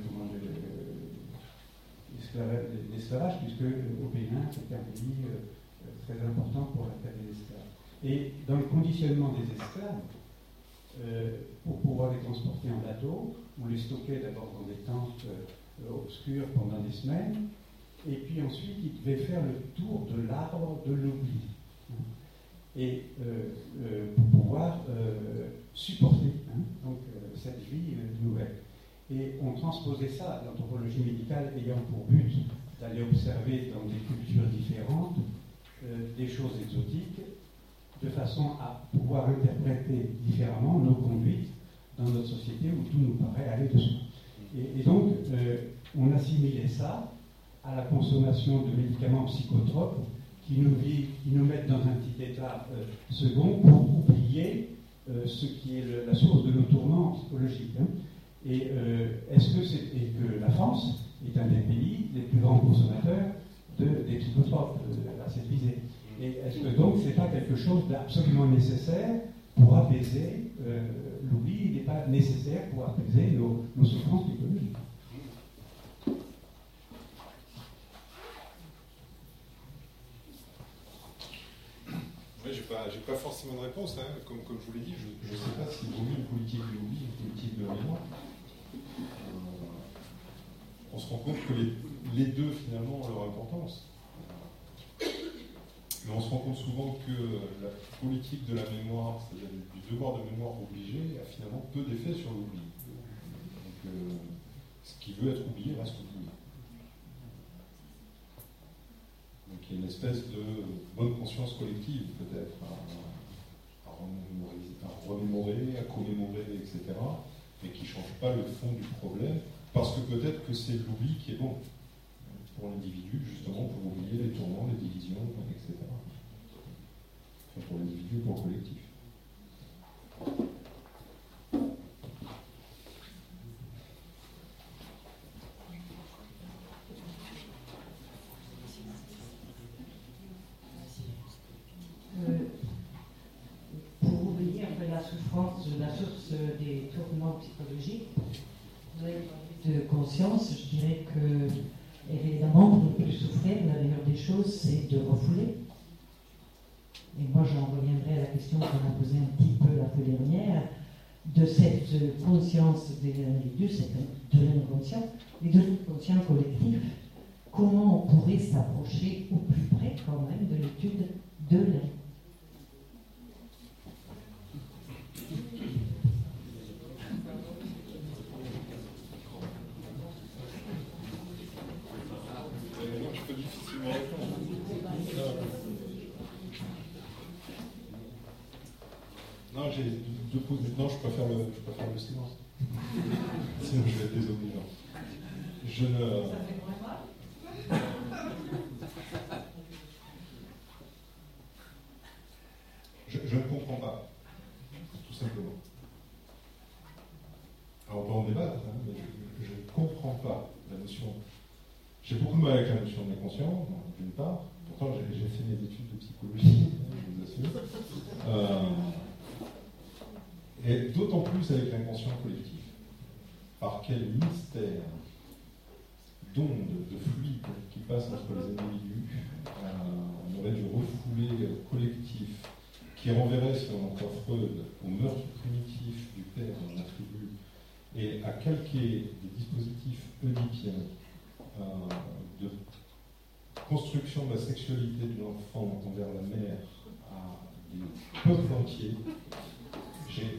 l'esclavage, puisque au Bénin, c'était un pays très important pour la traite des esclaves. Et dans le conditionnement des esclaves, pour pouvoir les transporter en bateau, on les stockait d'abord dans des tentes obscures pendant des semaines, et puis ensuite ils devaient faire le tour de l'arbre de l'oubli. Et pour pouvoir supporter donc, cette vie nouvelle. Et on transposait ça, l'anthropologie médicale ayant pour but d'aller observer dans des cultures différentes des choses exotiques, de façon à pouvoir interpréter différemment nos conduites dans notre société où tout nous paraît aller de soi. Et donc, on assimilait ça à la consommation de médicaments psychotropes qui nous mettent dans un petit état second pour oublier ce qui est la source de nos tourments psychologiques. Et est-ce que que la France est un des pays les plus grands consommateurs des psychotropes à cette visée. Et est-ce que donc c'est pas quelque chose d'absolument nécessaire pour apaiser l'oubli? Il n'est pas nécessaire pour apaiser nos souffrances psychologiques. Oui, j'ai pas forcément de réponse. Comme je vous l'ai dit, je ne sais pas s'il vaut mieux une politique de l'oubli, une politique de la mémoire. On se rend compte que les deux, finalement, ont leur importance. Mais on se rend compte souvent que la politique de la mémoire, c'est-à-dire du devoir de mémoire obligé, a finalement peu d'effet sur l'oubli. Donc, ce qui veut être oublié reste oublié. Donc il y a une espèce de bonne conscience collective, peut-être, à remémorer, à commémorer, etc., mais qui ne change pas le fond du problème, parce que peut-être que c'est l'oubli qui est bon pour l'individu, justement, pour oublier les tourments, les divisions, etc. Enfin, pour l'individu et pour le collectif. Pour oublier un peu la souffrance, la source des tourments psychologiques, de conscience, je dirais que évidemment, pour ne plus souffrir, la meilleure des choses, c'est de refouler. Et moi, j'en reviendrai à la question qu'on a posée un petit peu la fois dernière, de cette conscience des individus, de l'inconscient, et de l'inconscient collectif. Comment on pourrait s'approcher au plus près, quand même, de l'étude de l'inconscient? Non, j'ai deux pauses. Non, je préfère le silence. Sinon, je vais être désobligeant. Je ne. Je ne comprends pas, tout simplement. Alors, on peut en débattre, mais je ne comprends pas la notion. J'ai beaucoup de mal avec la notion d'inconscient, d'une part. Pourtant, j'ai fait mes études de psychologie, je vous assure. Et d'autant plus avec l'inconscient collectif. Par quel mystère d'ondes, de fluides qui passent entre les individus, on aurait du refoulé collectif qui renverrait, selon encore Freud, au meurtre primitif du père dans la tribu et à calquer des dispositifs oedipiens de construction de la sexualité de l'enfant envers la mère à des peuples entiers. J'ai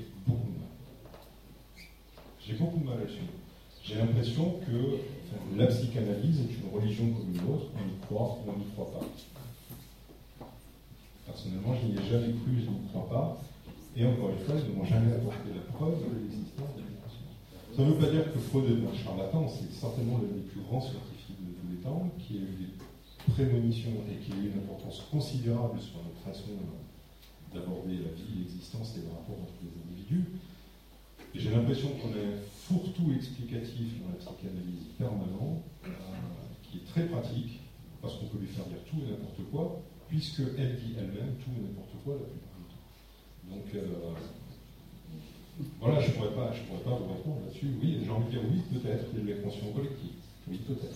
beaucoup de mal là-dessus. J'ai l'impression que la psychanalyse est une religion comme une autre, on y croit ou on n'y croit pas. Personnellement, je n'y ai jamais cru, je n'y crois pas, et encore une fois, ils ne m'ont jamais apporté la preuve de l'existence de l'inconscient. Ça ne veut pas dire que Freud est un charlatan, c'est certainement l'un des plus grands scientifiques de tous les temps, qui a eu des prémonition et qui a eu une importance considérable sur notre façon d'aborder la vie, l'existence et le rapport entre les individus. Et j'ai l'impression qu'on a un fourre-tout explicatif dans la psychanalyse permanent, qui est très pratique, parce qu'on peut lui faire dire tout et n'importe quoi, puisqu'elle dit elle-même tout et n'importe quoi la plupart du temps. Donc, voilà, je ne pourrais pas vous répondre là-dessus. Oui, j'ai envie de dire oui, peut-être, il y a de l'inconscient collectif. Oui, peut-être.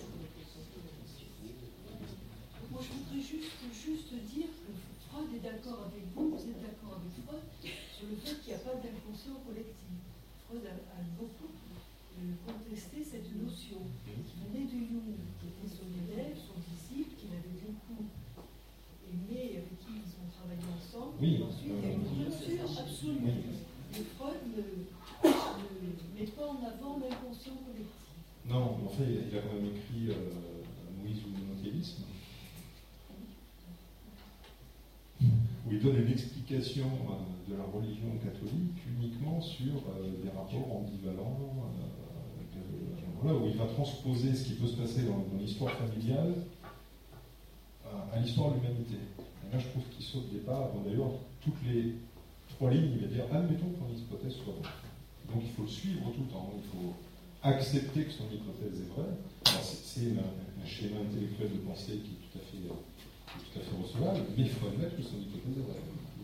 Moi, je voudrais juste dire que Freud est d'accord avec vous êtes d'accord avec Freud, sur le fait qu'il n'y a pas d'inconscient collectif. Freud a beaucoup contesté cette notion qui venait de Jung, qui était son élève, son disciple, qu'il avait beaucoup aimé, avec qui ils ont travaillé ensemble. Oui. Et ensuite, il y a une rupture absolue. Oui. Et Freud ne met pas en avant l'inconscient collectif. Non, en fait, il a quand même écrit Moïse ou le monothéisme, où il donne une explication de la religion catholique uniquement sur des rapports ambivalents, voilà, où il va transposer ce qui peut se passer dans l'histoire familiale à l'histoire de l'humanité. Et là, je trouve qu'il saute des pas. Bon, d'ailleurs, toutes les 3 lignes, il va dire admettons que ton hypothèse soit vraie. Donc il faut le suivre tout le temps, il faut accepter que son hypothèse est vraie. Alors, c'est un schéma intellectuel de pensée qui est tout à fait recevable, mais il faut admettre que son hypothèse est vraie.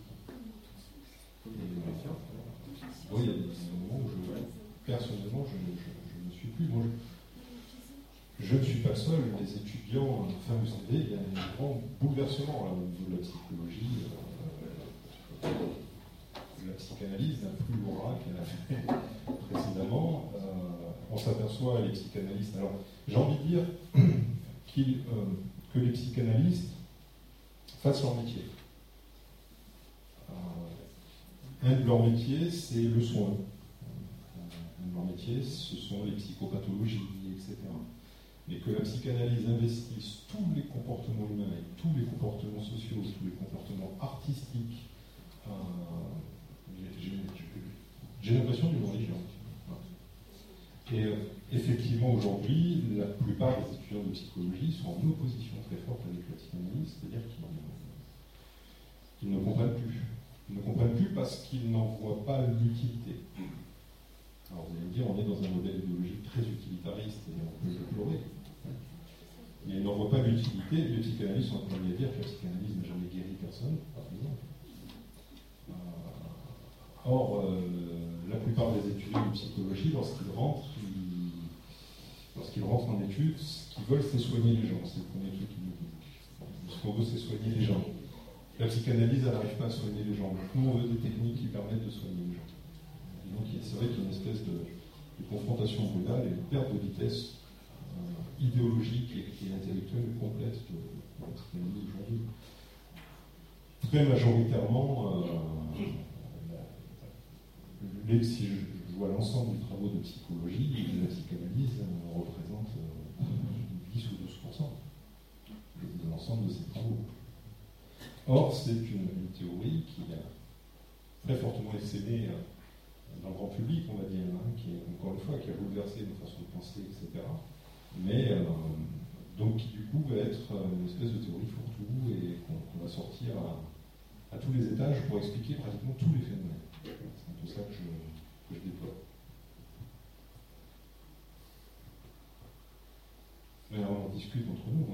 Bon, il y a des moments où personnellement, je ne suis plus. Moi, je ne suis pas seul. Les étudiants, enfin, vous savez, il y a un grand bouleversement là, au niveau de la psychologie. La psychanalyse n'a plus l'aura qu'elle a fait précédemment. On s'aperçoit, les psychanalystes. Alors, j'ai envie de dire que les psychanalystes fassent leur métier. Un de leurs métiers, c'est le soin. Un de leurs métiers, ce sont les psychopathologies, etc. Mais que la psychanalyse investisse tous les comportements humains, et tous les comportements sociaux, tous les comportements artistiques, j'ai l'impression d'une religion. Et effectivement, aujourd'hui, la plupart des étudiants de psychologie sont en opposition très forte avec la psychanalyse, c'est-à-dire qu'ils ne comprennent plus. Ils ne comprennent plus parce qu'ils n'en voient pas l'utilité. Alors vous allez me dire, on est dans un modèle idéologique très utilitariste et on peut le déplorer. Mais ils n'en voient pas l'utilité. Les psychanalystes sont en train de dire que la psychanalyse n'a jamais guéri personne, par exemple. Or, la plupart des étudiants de psychologie, lorsqu'ils rentrent en études, ce qu'ils veulent, c'est soigner les gens. C'est le premier truc qu'ils nous disent. Ce qu'on veut, c'est soigner les gens. La psychanalyse, elle n'arrive pas à soigner les gens. Donc, nous, on veut des techniques qui permettent de soigner les gens. Et donc, c'est vrai qu'il y a une espèce de confrontation brutale et une perte de vitesse idéologique et intellectuelle complète de la psychanalyse aujourd'hui. Très majoritairement, si je vois l'ensemble des travaux de psychologie, la psychanalyse représente 10 ou 12% de l'ensemble de ces travaux. Or, c'est une théorie qui a très fortement essaimé dans le grand public, on va dire, qui est, encore une fois, qui a bouleversé nos façons de penser, etc. Mais, donc, qui du coup va être une espèce de théorie fourre-tout et qu'on va sortir à tous les étages pour expliquer pratiquement tous les phénomènes. C'est un peu ça que je déploie. Mais alors, on discute entre nous,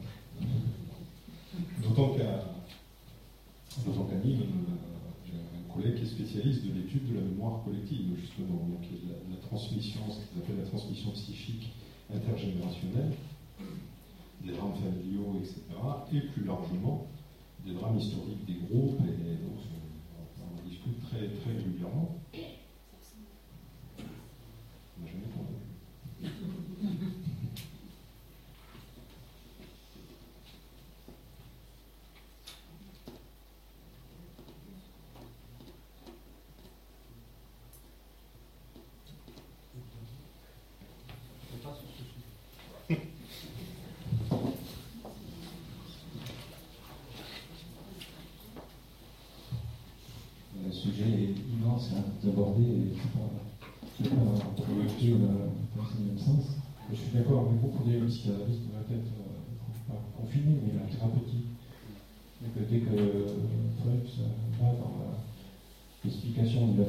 d'autant qu'à Nîmes, j'ai un collègue qui est spécialiste de l'étude de la mémoire collective, justement, donc la transmission, ce qu'ils appellent la transmission psychique intergénérationnelle, des drames familiaux, etc., et plus largement des drames historiques des groupes, et donc on discute très, très régulièrement. On n'a jamais convaincu. Le sujet est immense d'aborder et je ne sais pas provoquer dans le même sens. Je suis d'accord avec vous pour dire que le psychanalyste devrait être pas confiné, mais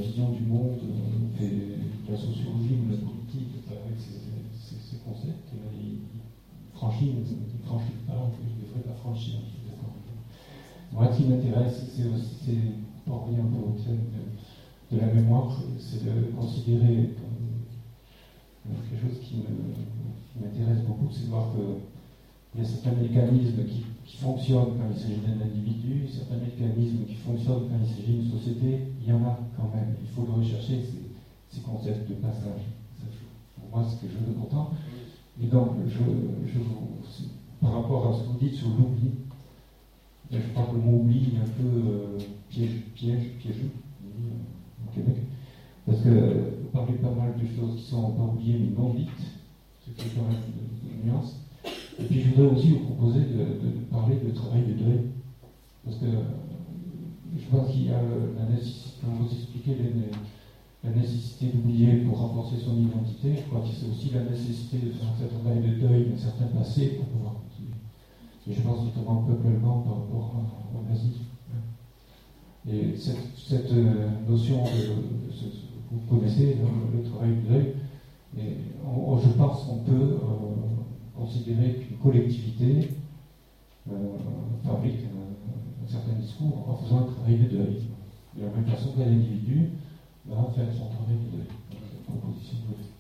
vision du monde, et de la sociologie ou de la politique avec ces concepts. Il ne franchit pas, il ne devrait pas franchir. Moi, ce qui m'intéresse, c'est pour revenir un peu au thème de la mémoire, c'est de considérer comme quelque chose qui m'intéresse beaucoup, c'est de voir qu'il y a certains mécanismes qui fonctionnent quand il s'agit d'un individu, certains mécanismes qui fonctionnent quand il s'agit d'une société. Il y en a quand même. Il faut le rechercher, ces concepts de passage. Pour moi, c'est quelque chose d'important. Et donc, par rapport à ce que vous dites sur l'oubli, je crois que le mot oubli est un peu piégeux au Québec. Parce que vous parlez pas mal de choses qui sont pas oubliées mais non dites, ce qui est quand même une nuance. Et puis je voudrais aussi vous proposer de parler de travail de deuil. Parce que je pense qu'il y a la nécessité, comme vous expliquez, la nécessité d'oublier pour renforcer son identité. Je crois que c'est aussi la nécessité de faire un travail de deuil d'un certain passé pour pouvoir continuer. Et je pense notamment au peuple allemand par rapport aux nazis. Et cette notion, vous connaissez le travail de deuil, et je pense qu'on peut considérer qu'une collectivité fabrique un certain discours en faisant un travail de deuil. De la même façon qu'un individu va faire son travail de deuil. Cette proposition de deuil.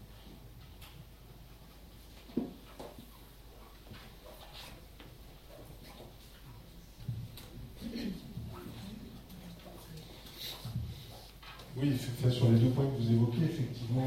Oui, sur les deux points que vous évoquez, effectivement,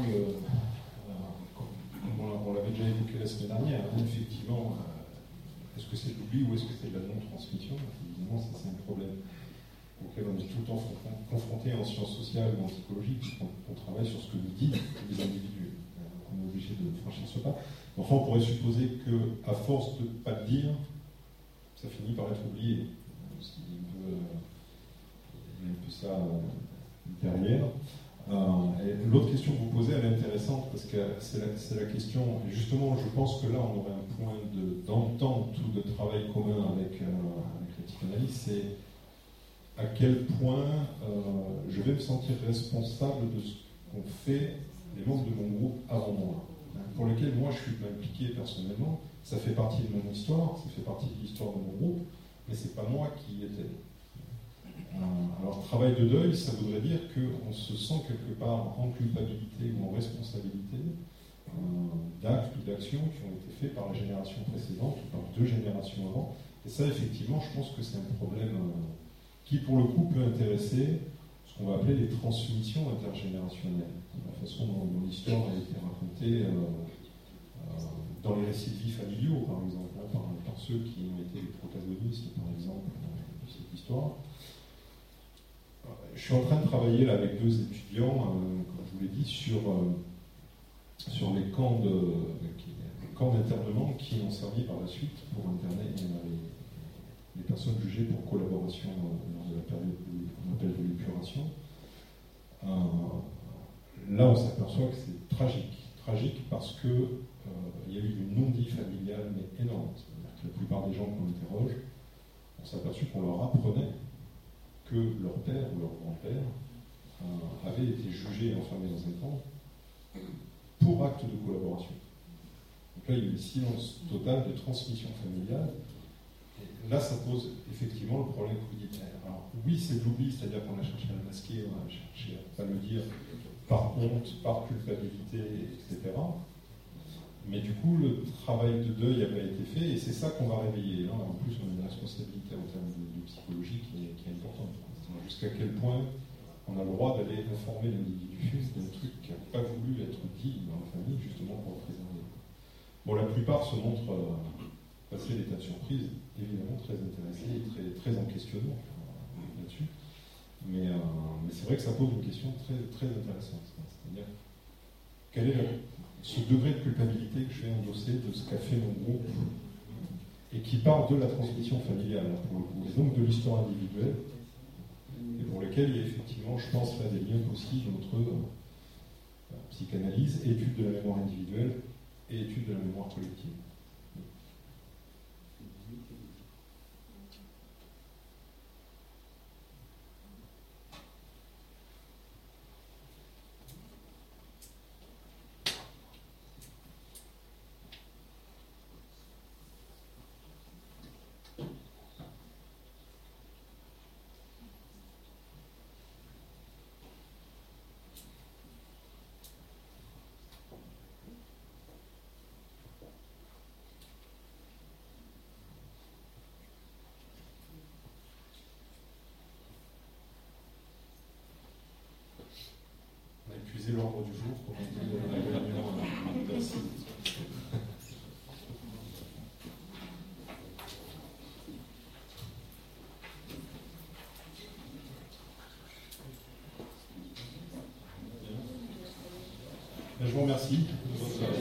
on l'avait déjà évoqué la semaine dernière, effectivement, est-ce que c'est de l'oubli ou est-ce que c'est de la non-transmission? Évidemment, ça c'est un problème auquel on est tout le temps confronté en sciences sociales ou en psychologie, puisqu'on travaille sur ce que nous disent les individus. On est obligé de franchir ce pas. Enfin, on pourrait supposer qu'à force de ne pas le dire, ça finit par être oublié. Il y a un peu ça derrière. L'autre question que vous posez, elle est intéressante parce que c'est la question, et justement, je pense que là, on aurait un point d'entente ou de travail commun avec la psychanalyse, c'est à quel point je vais me sentir responsable de ce qu'ont fait les membres de mon groupe avant moi, pour lesquels moi je suis impliqué personnellement. Ça fait partie de mon histoire, ça fait partie de l'histoire de mon groupe, mais c'est pas moi qui y étais. Alors, travail de deuil, ça voudrait dire qu'on se sent quelque part en culpabilité ou en responsabilité d'actes ou d'actions qui ont été faits par la génération précédente ou par 2 générations avant. Et ça, effectivement, je pense que c'est un problème qui, pour le coup, peut intéresser ce qu'on va appeler les transmissions intergénérationnelles. La façon dont l'histoire a été racontée dans les récits de vie familiaux, par exemple, par ceux qui ont été les protagonistes, par exemple, de cette histoire. Je suis en train de travailler là, avec 2 étudiants, comme je vous l'ai dit, sur les camps d'internement qui ont servi par la suite pour interner les personnes jugées pour collaboration lors de la période qu'on appelle de l'épuration. Là, on s'aperçoit que c'est tragique parce que il y a eu une non-dit familiale mais énorme. C'est-à-dire que la plupart des gens qu'on interroge, on s'est aperçu qu'on leur apprenait que leur père ou leur grand-père avait été jugé et enfermé dans un camp pour acte de collaboration. Donc là, il y a eu le silence total de transmission familiale. Et là, ça pose effectivement le problème que vous dites. Alors, oui, c'est de l'oubli, c'est-à-dire qu'on a cherché à le masquer, on a cherché à ne pas le dire par honte, par culpabilité, etc. Mais du coup, le travail de deuil avait été fait et c'est ça qu'on va réveiller. Là, en plus, on a une responsabilité en termes de psychologie qui est importante. Jusqu'à quel point on a le droit d'aller informer l'individu d'un truc qui n'a pas voulu être dit dans la famille, justement pour le préserver. Bon, la plupart se montrent, passer l'état de surprise, évidemment très intéressés et très en questionnement là-dessus. Mais c'est vrai que ça pose une question très, très intéressante. C'est-à-dire, quel est ce degré de culpabilité que je vais endosser de ce qu'a fait mon groupe et qui part de la transmission familiale, pour le coup, et donc de l'histoire individuelle, et pour lesquels il y a effectivement, je pense, là, des liens possibles entre psychanalyse, étude de la mémoire individuelle et étude de la mémoire collective. l'ordre du jour, comme on dit dans la réunion. Merci. Je vous remercie de votre